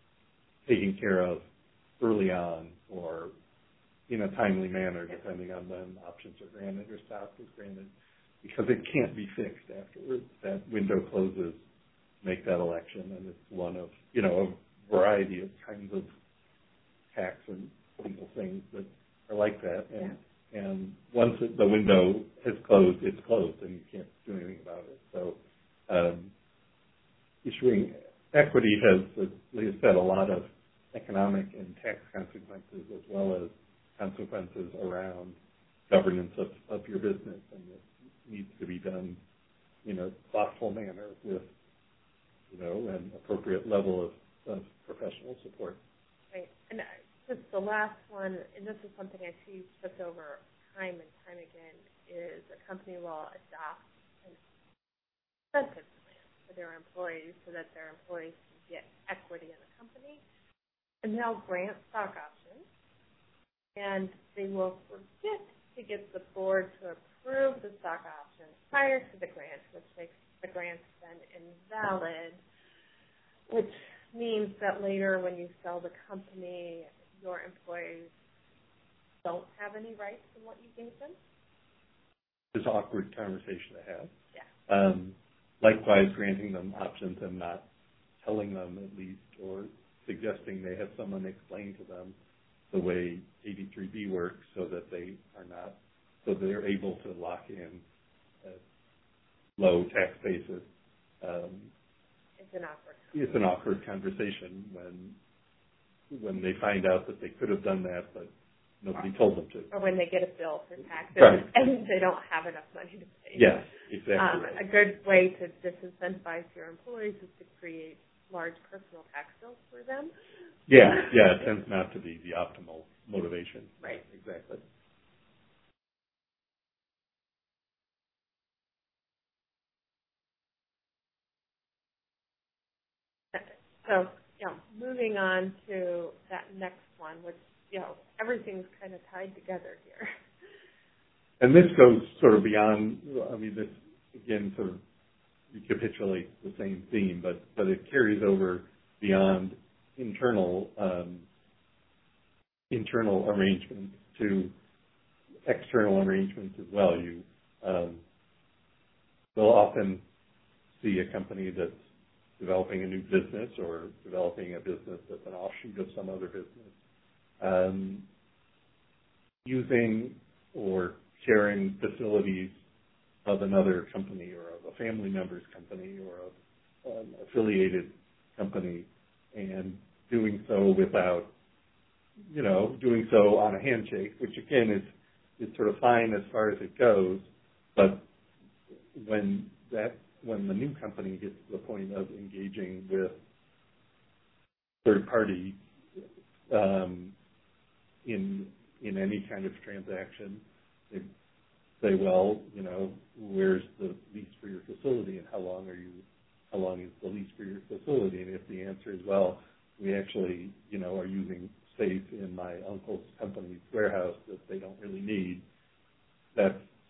taken care of early on or in a timely manner, depending on when options are granted or stock is granted, because it can't be fixed afterwards. That window closes, make that election, and it's one of, you know, a variety of kinds of tax and legal things that are like that. And, yeah. and once it, the window has closed, it's closed, and you can't do anything about it. So um, issuing equity has, as Leah said, a lot of economic and tax consequences, as well as consequences around governance of, of your business, and it needs to be done in a thoughtful manner with, you know, an appropriate level of, of professional support. Right. And just the last one, and this is something I see flipped over time and time again, is a company will adopt an incentive plan for their employees so that their employees can get equity in the company, and they'll grant stock options, and they will forget to get the board to approve the stock options prior to the grant, which makes the grant then invalid, which means that later when you sell the company, your employees don't have any rights in what you gave them. It's an awkward conversation to have. Yeah. Um, likewise, granting them options and not telling them at least, or suggesting they have someone explain to them the way eighty-three B works, so that they are not, so they're able to lock in a low tax basis. Um, it's an awkward. It's an awkward conversation when when they find out that they could have done that, but nobody told them to. Or when they get a bill for taxes right. and they don't have enough money to pay. Yes, exactly. Um, right. A good way to disincentivize your employees is to create large personal tax bills for them. Yeah, yeah, it tends not to be the optimal motivation. Right. Exactly. So, you know, moving on to that next one, which, you know, everything's kind of tied together here. And this goes sort of beyond, I mean, this, again, sort of recapitulates the same theme, but, but it carries over beyond internal um, internal arrangements to external arrangements as well. You um, will often see a company that's developing a new business or developing a business that's an offshoot of some other business, um, using or sharing facilities of another company or of a family member's company or of an affiliated company, and doing so without you know, doing so on a handshake, which again is, is sort of fine as far as it goes, but when that, when the new company gets to the point of engaging with third party um, in in any kind of transaction, they say, well, you know, where's the lease for your facility, and how long are you, how long is the lease for your facility? And if the answer is, well, we actually, you know, are using space in my uncle's company's warehouse that they don't really need, that's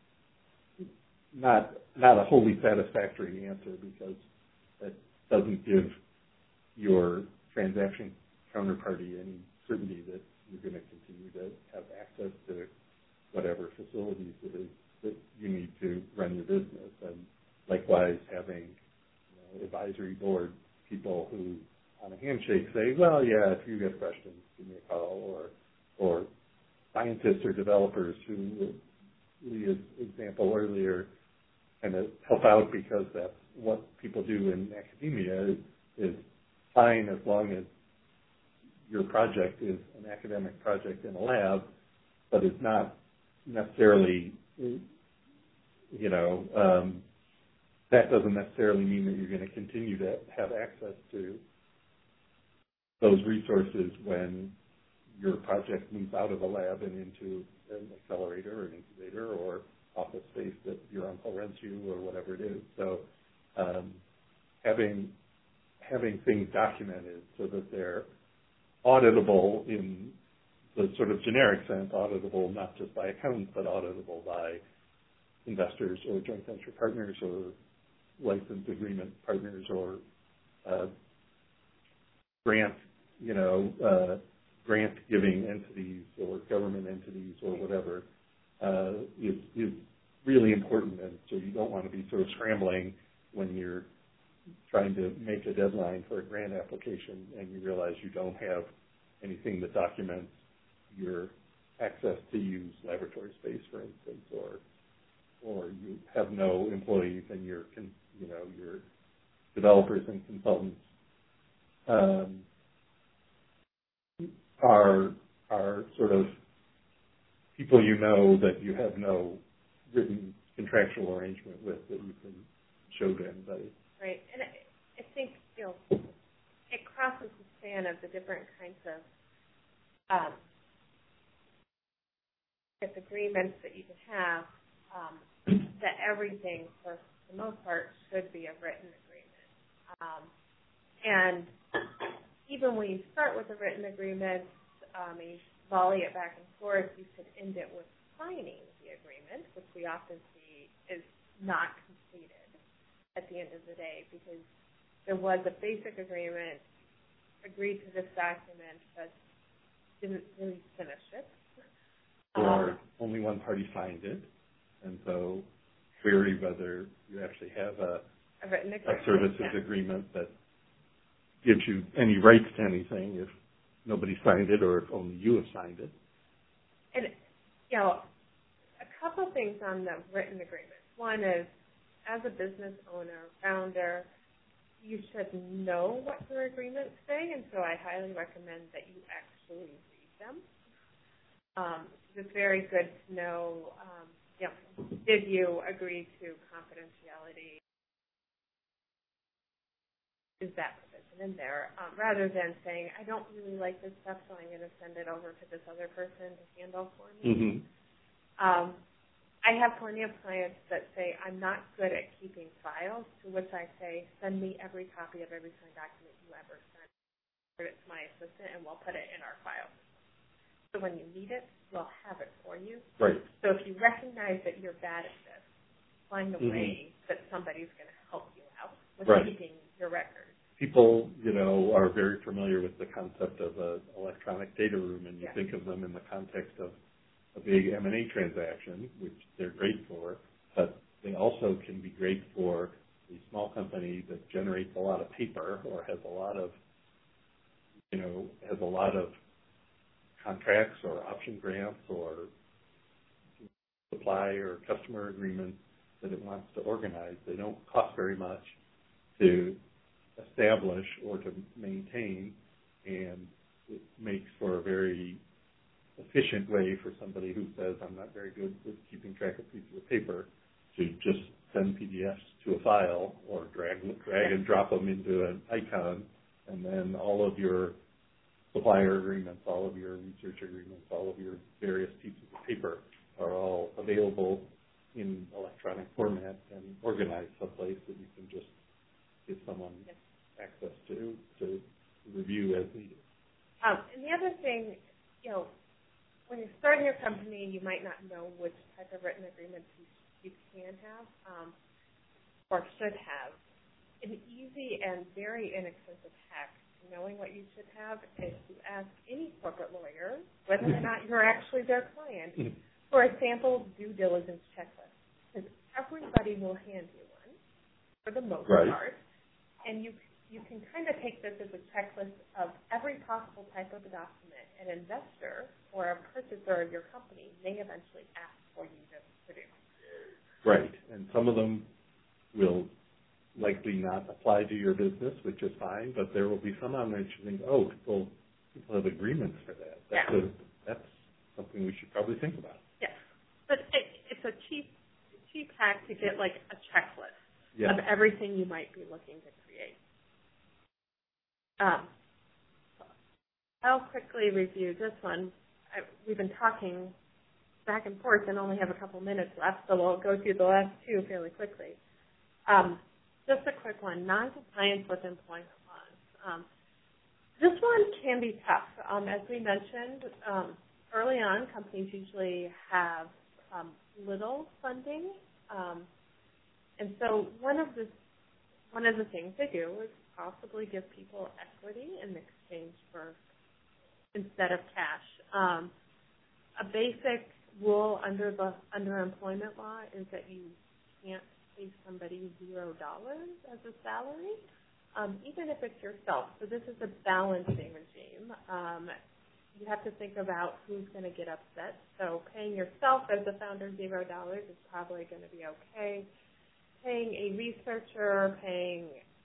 not not a wholly satisfactory answer, because that doesn't give your transaction counterparty any certainty that you're going to continue to have access to whatever facilities it is that you need to run your business. And likewise, having, you know, advisory board people who on a handshake say, well, yeah, if you have questions, give me a call, or or scientists or developers who, Leah's example earlier, kind of help out because that's what people do in academia is, is fine as long as your project is an academic project in a lab, but it's not necessarily, you know, um, that doesn't necessarily mean that you're going to continue to have access to those resources when your project moves out of a lab and into an accelerator or an incubator or office space that your uncle rents you or whatever it is. So um, having having things documented so that they're auditable in the sort of generic sense, auditable not just by accountants, but auditable by investors or joint venture partners or license agreement partners or uh, grant, you know, uh, grant-giving entities or government entities or whatever uh, is, is really important. And so you don't want to be sort of scrambling when you're trying to make a deadline for a grant application and you realize you don't have anything that documents your access to use laboratory space, for instance, or or you have no employees and your, you know, your developers and consultants um, are are sort of people you know that you have no written contractual arrangement with that you can show to anybody. Right, and I, I think, you know, it crosses the span of the different kinds of um, agreements that you can have, um, that everything, for the most part, should be a written agreement. Um, and even when you start with a written agreement um, and you volley it back and forth, you could end it with signing the agreement, which we often see is not completed at the end of the day, because there was a basic agreement, agreed to this document, but didn't really finish it. Or um, only one party signed it, and so query whether you actually have a, a written agreement, a services yeah. agreement that gives you any rights to anything if nobody signed it or if only you have signed it. And, you know, a couple things on the written agreement. One is, as a business owner, founder, you should know what your agreements say, and so I highly recommend that you actually read them. Um, it's very good to know, um, you know, did you agree to confidentiality? Is that provision in there? Um, rather than saying, I don't really like this stuff, so I'm going to send it over to this other person to handle for me. Mm-hmm. Um, I have plenty of clients that say, I'm not good at keeping files, to which I say, send me every copy of every signed document you ever sent. Forward it to my assistant, and we'll put it in our file. So when you need it, we'll have it for you. Right. So if you recognize that you're bad at this, find a Mm-hmm. way that somebody's going to help you out with Right. keeping your records. People, you know, are very familiar with the concept of an electronic data room, and you Yeah. think of them in the context of a big M and A transaction, which they're great for, but they also can be great for a small company that generates a lot of paper or has a lot of, you know, has a lot of contracts or option grants or supply or customer agreements that it wants to organize. They don't cost very much to establish or to maintain, and it makes for a very efficient way for somebody who says, I'm not very good with keeping track of pieces of paper, to just send P D Fs to a file or drag, drag and drop them into an icon, and then all of your supplier agreements, all of your research agreements, all of your various pieces of paper are all available in electronic format and organized someplace that you can just give someone yes. access to to review as needed. Um, and the other thing, you know, when you're starting your company, you might not know which type of written agreements you, you can have um, or should have. An easy and very inexpensive hack to knowing what you should have is to ask any corporate lawyer whether or not you're actually their client for a sample due diligence checklist. Because everybody will hand you one for the most right. part, and you you can kind of take this as a checklist of every possible type of document an investor or a purchaser of your company may eventually ask for you to produce. Right, and some of them will likely not apply to your business, which is fine, but there will be some on there that you think, oh, people, people have agreements for that. That's, yeah. a, that's something we should probably think about. Yes, but it, it's a cheap, cheap hack to get like a checklist yeah. of everything you might be looking to create. Um, I'll quickly review this one. I, we've been talking back and forth and only have a couple minutes left, so we'll go through the last two fairly quickly. Um, just a quick one, non-compliance with employment laws. Um, this one can be tough. Um, as we mentioned, um, early on, companies usually have um, little funding, um, and so one of the one of the things they do is possibly give people equity in exchange for instead of cash. Um, a basic rule under the under employment law is that you can't pay somebody zero dollars as a salary, um, even if it's yourself. So this is a balancing regime. Um, you have to think about who's going to get upset. So paying yourself as a founder zero dollars is probably going to be okay. Paying a researcher, paying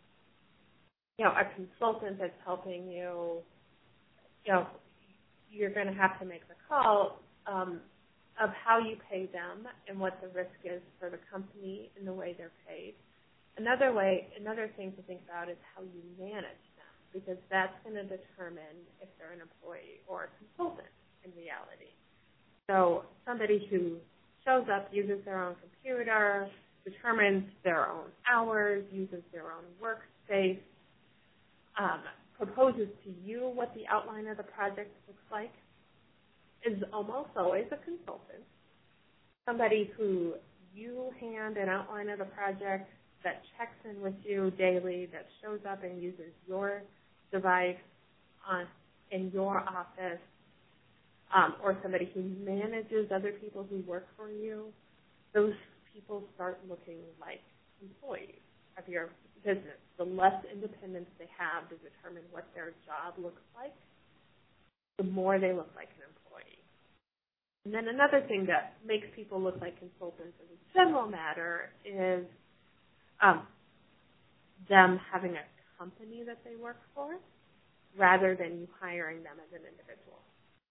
you know a consultant that's helping you, you know, you're going to have to make the call um, of how you pay them and what the risk is for the company and the way they're paid. Another way, another thing to think about is how you manage them, because that's going to determine if they're an employee or a consultant in reality. So somebody who shows up, uses their own computer, determines their own hours, uses their own workspace, um, proposes to you what the outline of the project looks like, is almost always a consultant. Somebody who you hand an outline of the project, that checks in with you daily, that shows up and uses your device on, in your office, um, or somebody who manages other people who work for you, those people start looking like employees of your business. The less independence they have to determine what their job looks like, the more they look like an employee. And then another thing that makes people look like consultants as a general matter is um, them having a company that they work for rather than you hiring them as an individual.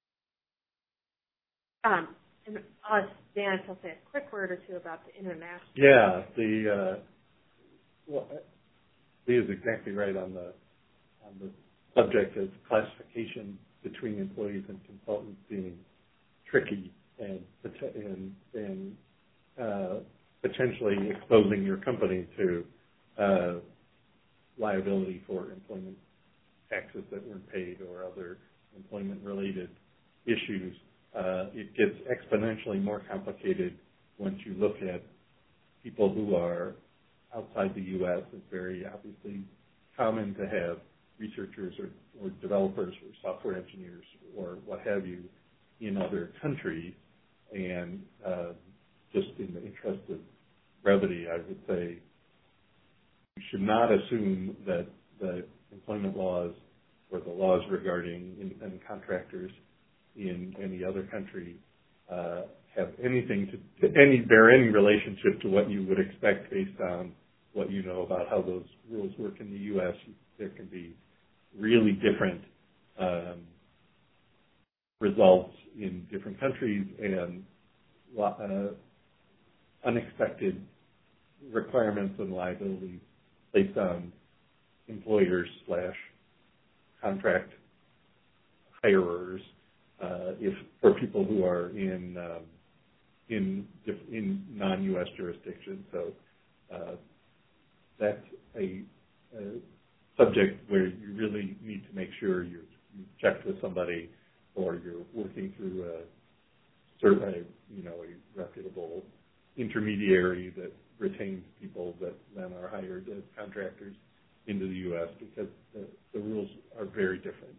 Um, and I'll ask Dan to say a quick word or two about the international. Yeah, the uh, well, he is exactly right on the on the subject of classification between employees and consultants being tricky and and and uh, potentially exposing your company to uh, liability for employment taxes that weren't paid or other employment-related issues. Uh, it gets exponentially more complicated once you look at people who are outside the U S. It's very obviously common to have researchers or, or developers or software engineers or what have you in other countries. And uh, just in the interest of brevity, I would say you should not assume that the employment laws or the laws regarding independent contractors in any other country uh, have anything to, to any bear any relationship to what you would expect based on what you know about how those rules work in the U S. There can be really different um, results in different countries and uh, unexpected requirements and liabilities based on employers slash contract hirers, uh, if for people who are in um, in in non-U S jurisdictions. So uh, that's a, a subject where you really need to make sure you you check with somebody, or you're working through a certain, you know, a reputable intermediary that retains people that then are hired as contractors into the U S, because the, the rules are very different.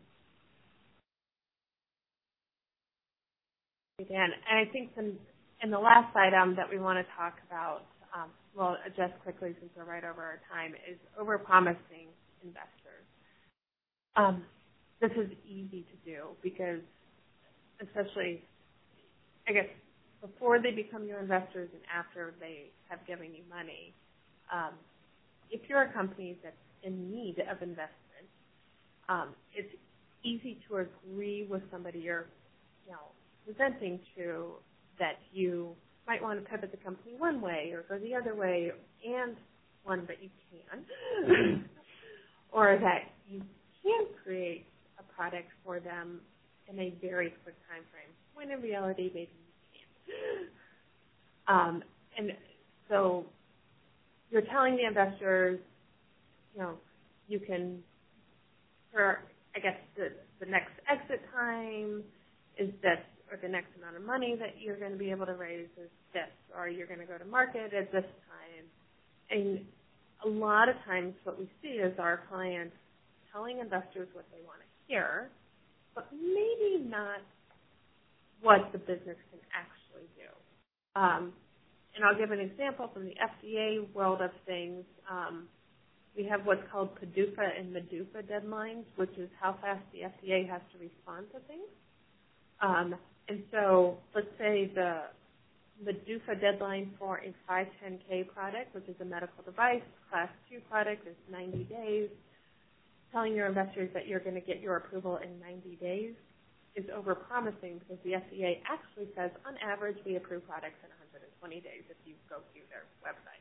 Dan, and I think the, and the last item that we want to talk about, um, well, just quickly since we're right over our time, is overpromising investors. Um, this is easy to do because, especially, I guess, before they become your investors and after they have given you money, um, if you're a company that's in need of investment, um, it's easy to agree with somebody you're, you know, presenting to that you might want to pivot the company one way or go the other way, and one, that you can, or that you can create a product for them in a very quick time frame, when in reality maybe you can't. Um, and so you're telling the investors, you know, you can, for, I guess, the, the next exit time is this, or the next amount of money that you're going to be able to raise is this, or you're going to go to market at this time. And a lot of times what we see is our clients telling investors what they want to hear, but maybe not what the business can actually do. Um, and I'll give an example from the F D A world of things. Um, we have what's called PDUFA and MDUFA deadlines, which is how fast the F D A has to respond to things. Um, and so let's say the MDUFA deadline for a five ten K product, which is a medical device, class two product, is ninety days. Telling your investors that you're going to get your approval in ninety days is overpromising, because the F D A actually says, on average, we approve products in one hundred twenty days if you go through their website.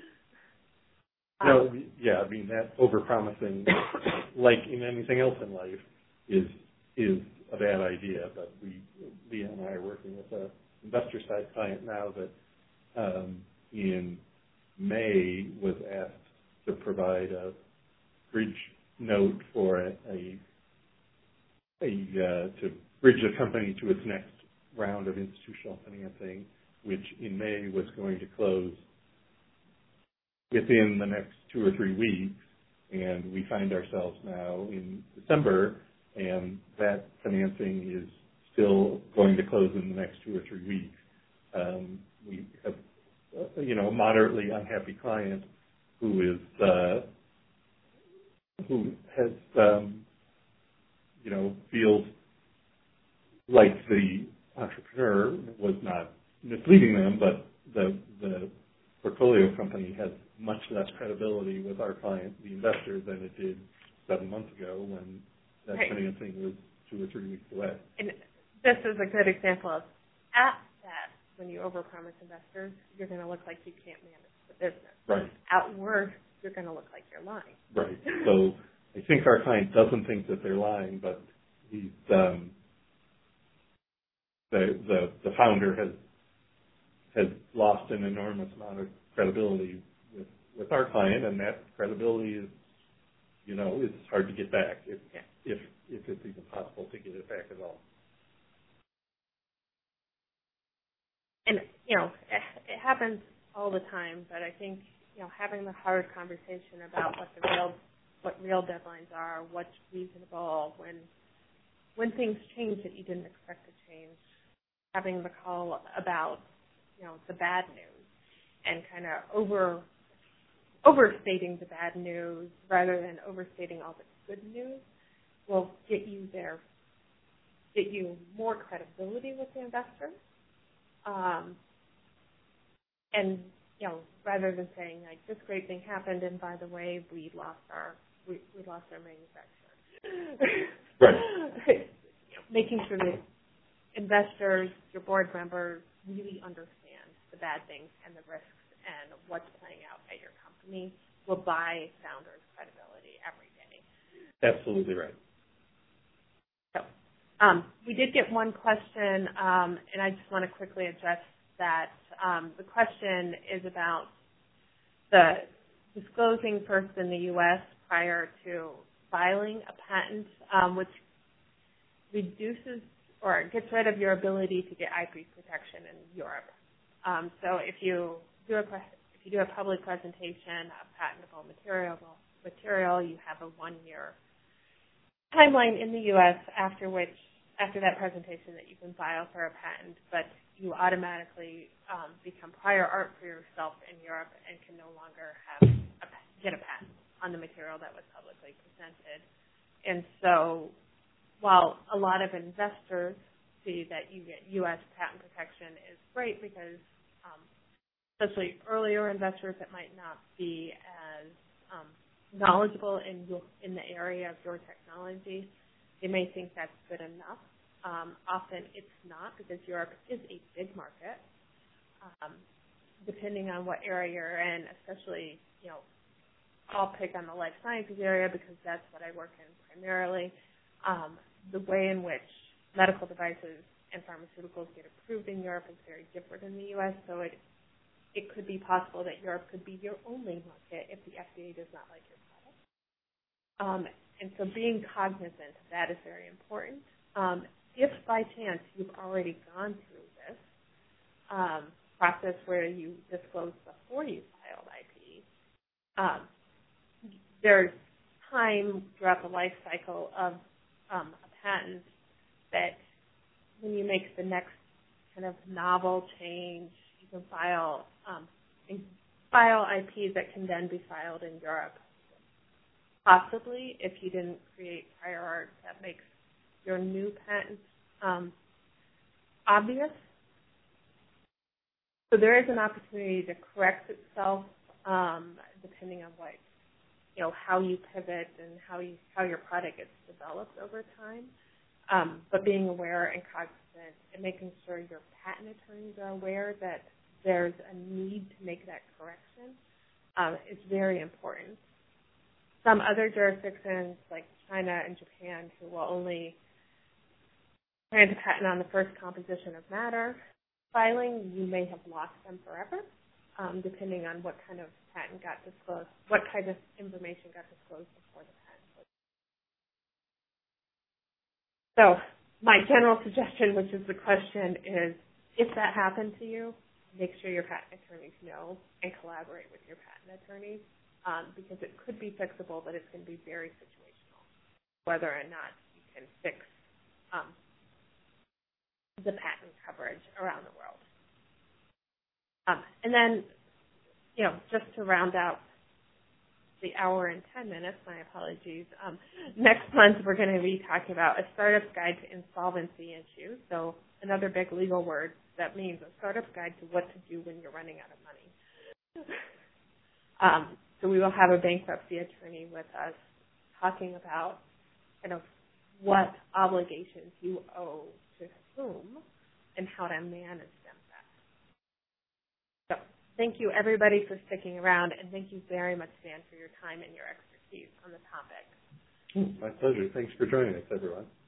No, yeah, I mean, that overpromising, like in anything else in life, is is a bad idea. But we, Leah and I are working with a investor side client now that um, in May was asked to provide a bridge note for a, a, a uh, to bridge the company to its next round of institutional financing, which in May was going to close within the next two or three weeks, and we find ourselves now in December, and that financing is still going to close in the next two or three weeks. Um, we have, uh, you know, a moderately unhappy client who is uh, who has, um, you know, feels like the entrepreneur was not misleading them, but the the portfolio company has much less credibility with our client, the investor, than it did seven months ago when that right. financing was two or three weeks away. And this is a good example of, at that, when you overpromise investors, you're going to look like you can't manage the business. Right. At worst, you're going to look like you're lying. Right. So I think our client doesn't think that they're lying, but he's um, the the the founder has has lost an enormous amount of credibility with, with our client, and that credibility is, you know, it's hard to get back if Yeah. if if it's even possible to get it back at all. And, you know, it, it happens all the time, but I think, you know, having the hard conversation about what the real what real deadlines are, what's reasonable, when when things change that you didn't expect to change, having the call about, you know, the bad news and kind of over overstating the bad news rather than overstating all the good news will get you there, get you more credibility with the investor. Um, and, you know, rather than saying, like, this great thing happened, and by the way, we lost our we, we lost our manufacturer. Right. Making sure that investors, your board members really understand the bad things and the risks and what's playing out at your company will buy founders' credibility every day. Absolutely right. So um, we did get one question, um, and I just want to quickly address that. Um, the question is about the disclosing first in the U S prior to filing a patent, um, which reduces or gets rid of your ability to get I P protection in Europe. Um, so if you do a if you do a public presentation of patentable material, material, you have a one-year timeline in the U S after which, after that presentation, that you can file for a patent, but you automatically um, become prior art for yourself in Europe and can no longer have a, get a patent on the material that was publicly presented. And so, while a lot of investors see that you get U S patent protection is great because um, especially earlier investors that might not be as um, knowledgeable in your, in the area of your technology, they may think that's good enough. Um, often it's not because Europe is a big market. Um, depending on what area you're in, especially, you know, I'll pick on the life sciences area because that's what I work in primarily. Um, the way in which medical devices and pharmaceuticals get approved in Europe is very different in the U S, so it it could be possible that Europe could be your only market if the F D A does not like your product. Um, and so being cognizant of that is very important. Um, if by chance you've already gone through this um, process where you disclose before you filed I P, um, there's time throughout the life cycle of um, a patent that when you make the next kind of novel change, you can file um, file I P that can then be filed in Europe. Possibly, if you didn't create prior art that makes your new patent um, obvious. So there is an opportunity to correct itself um, depending on what, you know, how you pivot and how you how your product gets developed over time. Um, but being aware and cognizant and making sure your patent attorneys are aware that there's a need to make that correction um, is very important. Some other jurisdictions like China and Japan who will only grant a patent on the first composition of matter filing, you may have lost them forever, um, depending on what kind of patent got disclosed, what kind of information got disclosed before the patent was. So my general suggestion, which is the question, is if that happened to you, make sure your patent attorneys know and collaborate with your patent attorneys um, because it could be fixable, but it's going to be very situational, whether or not you can fix um, the patent coverage around the world. Um, and then, you know, just to round out the hour and ten minutes, my apologies, um, next month we're going to be talking about a startup's guide to insolvency issues. So another big legal word that means a startup's guide to what to do when you're running out of money. um, so we will have a bankruptcy attorney with us talking about kind of what obligations you owe to whom and how to manage them best. So thank you, everybody, for sticking around, and thank you very much, Dan, for your time and your expertise on the topic. My pleasure. Thanks for joining us, everyone.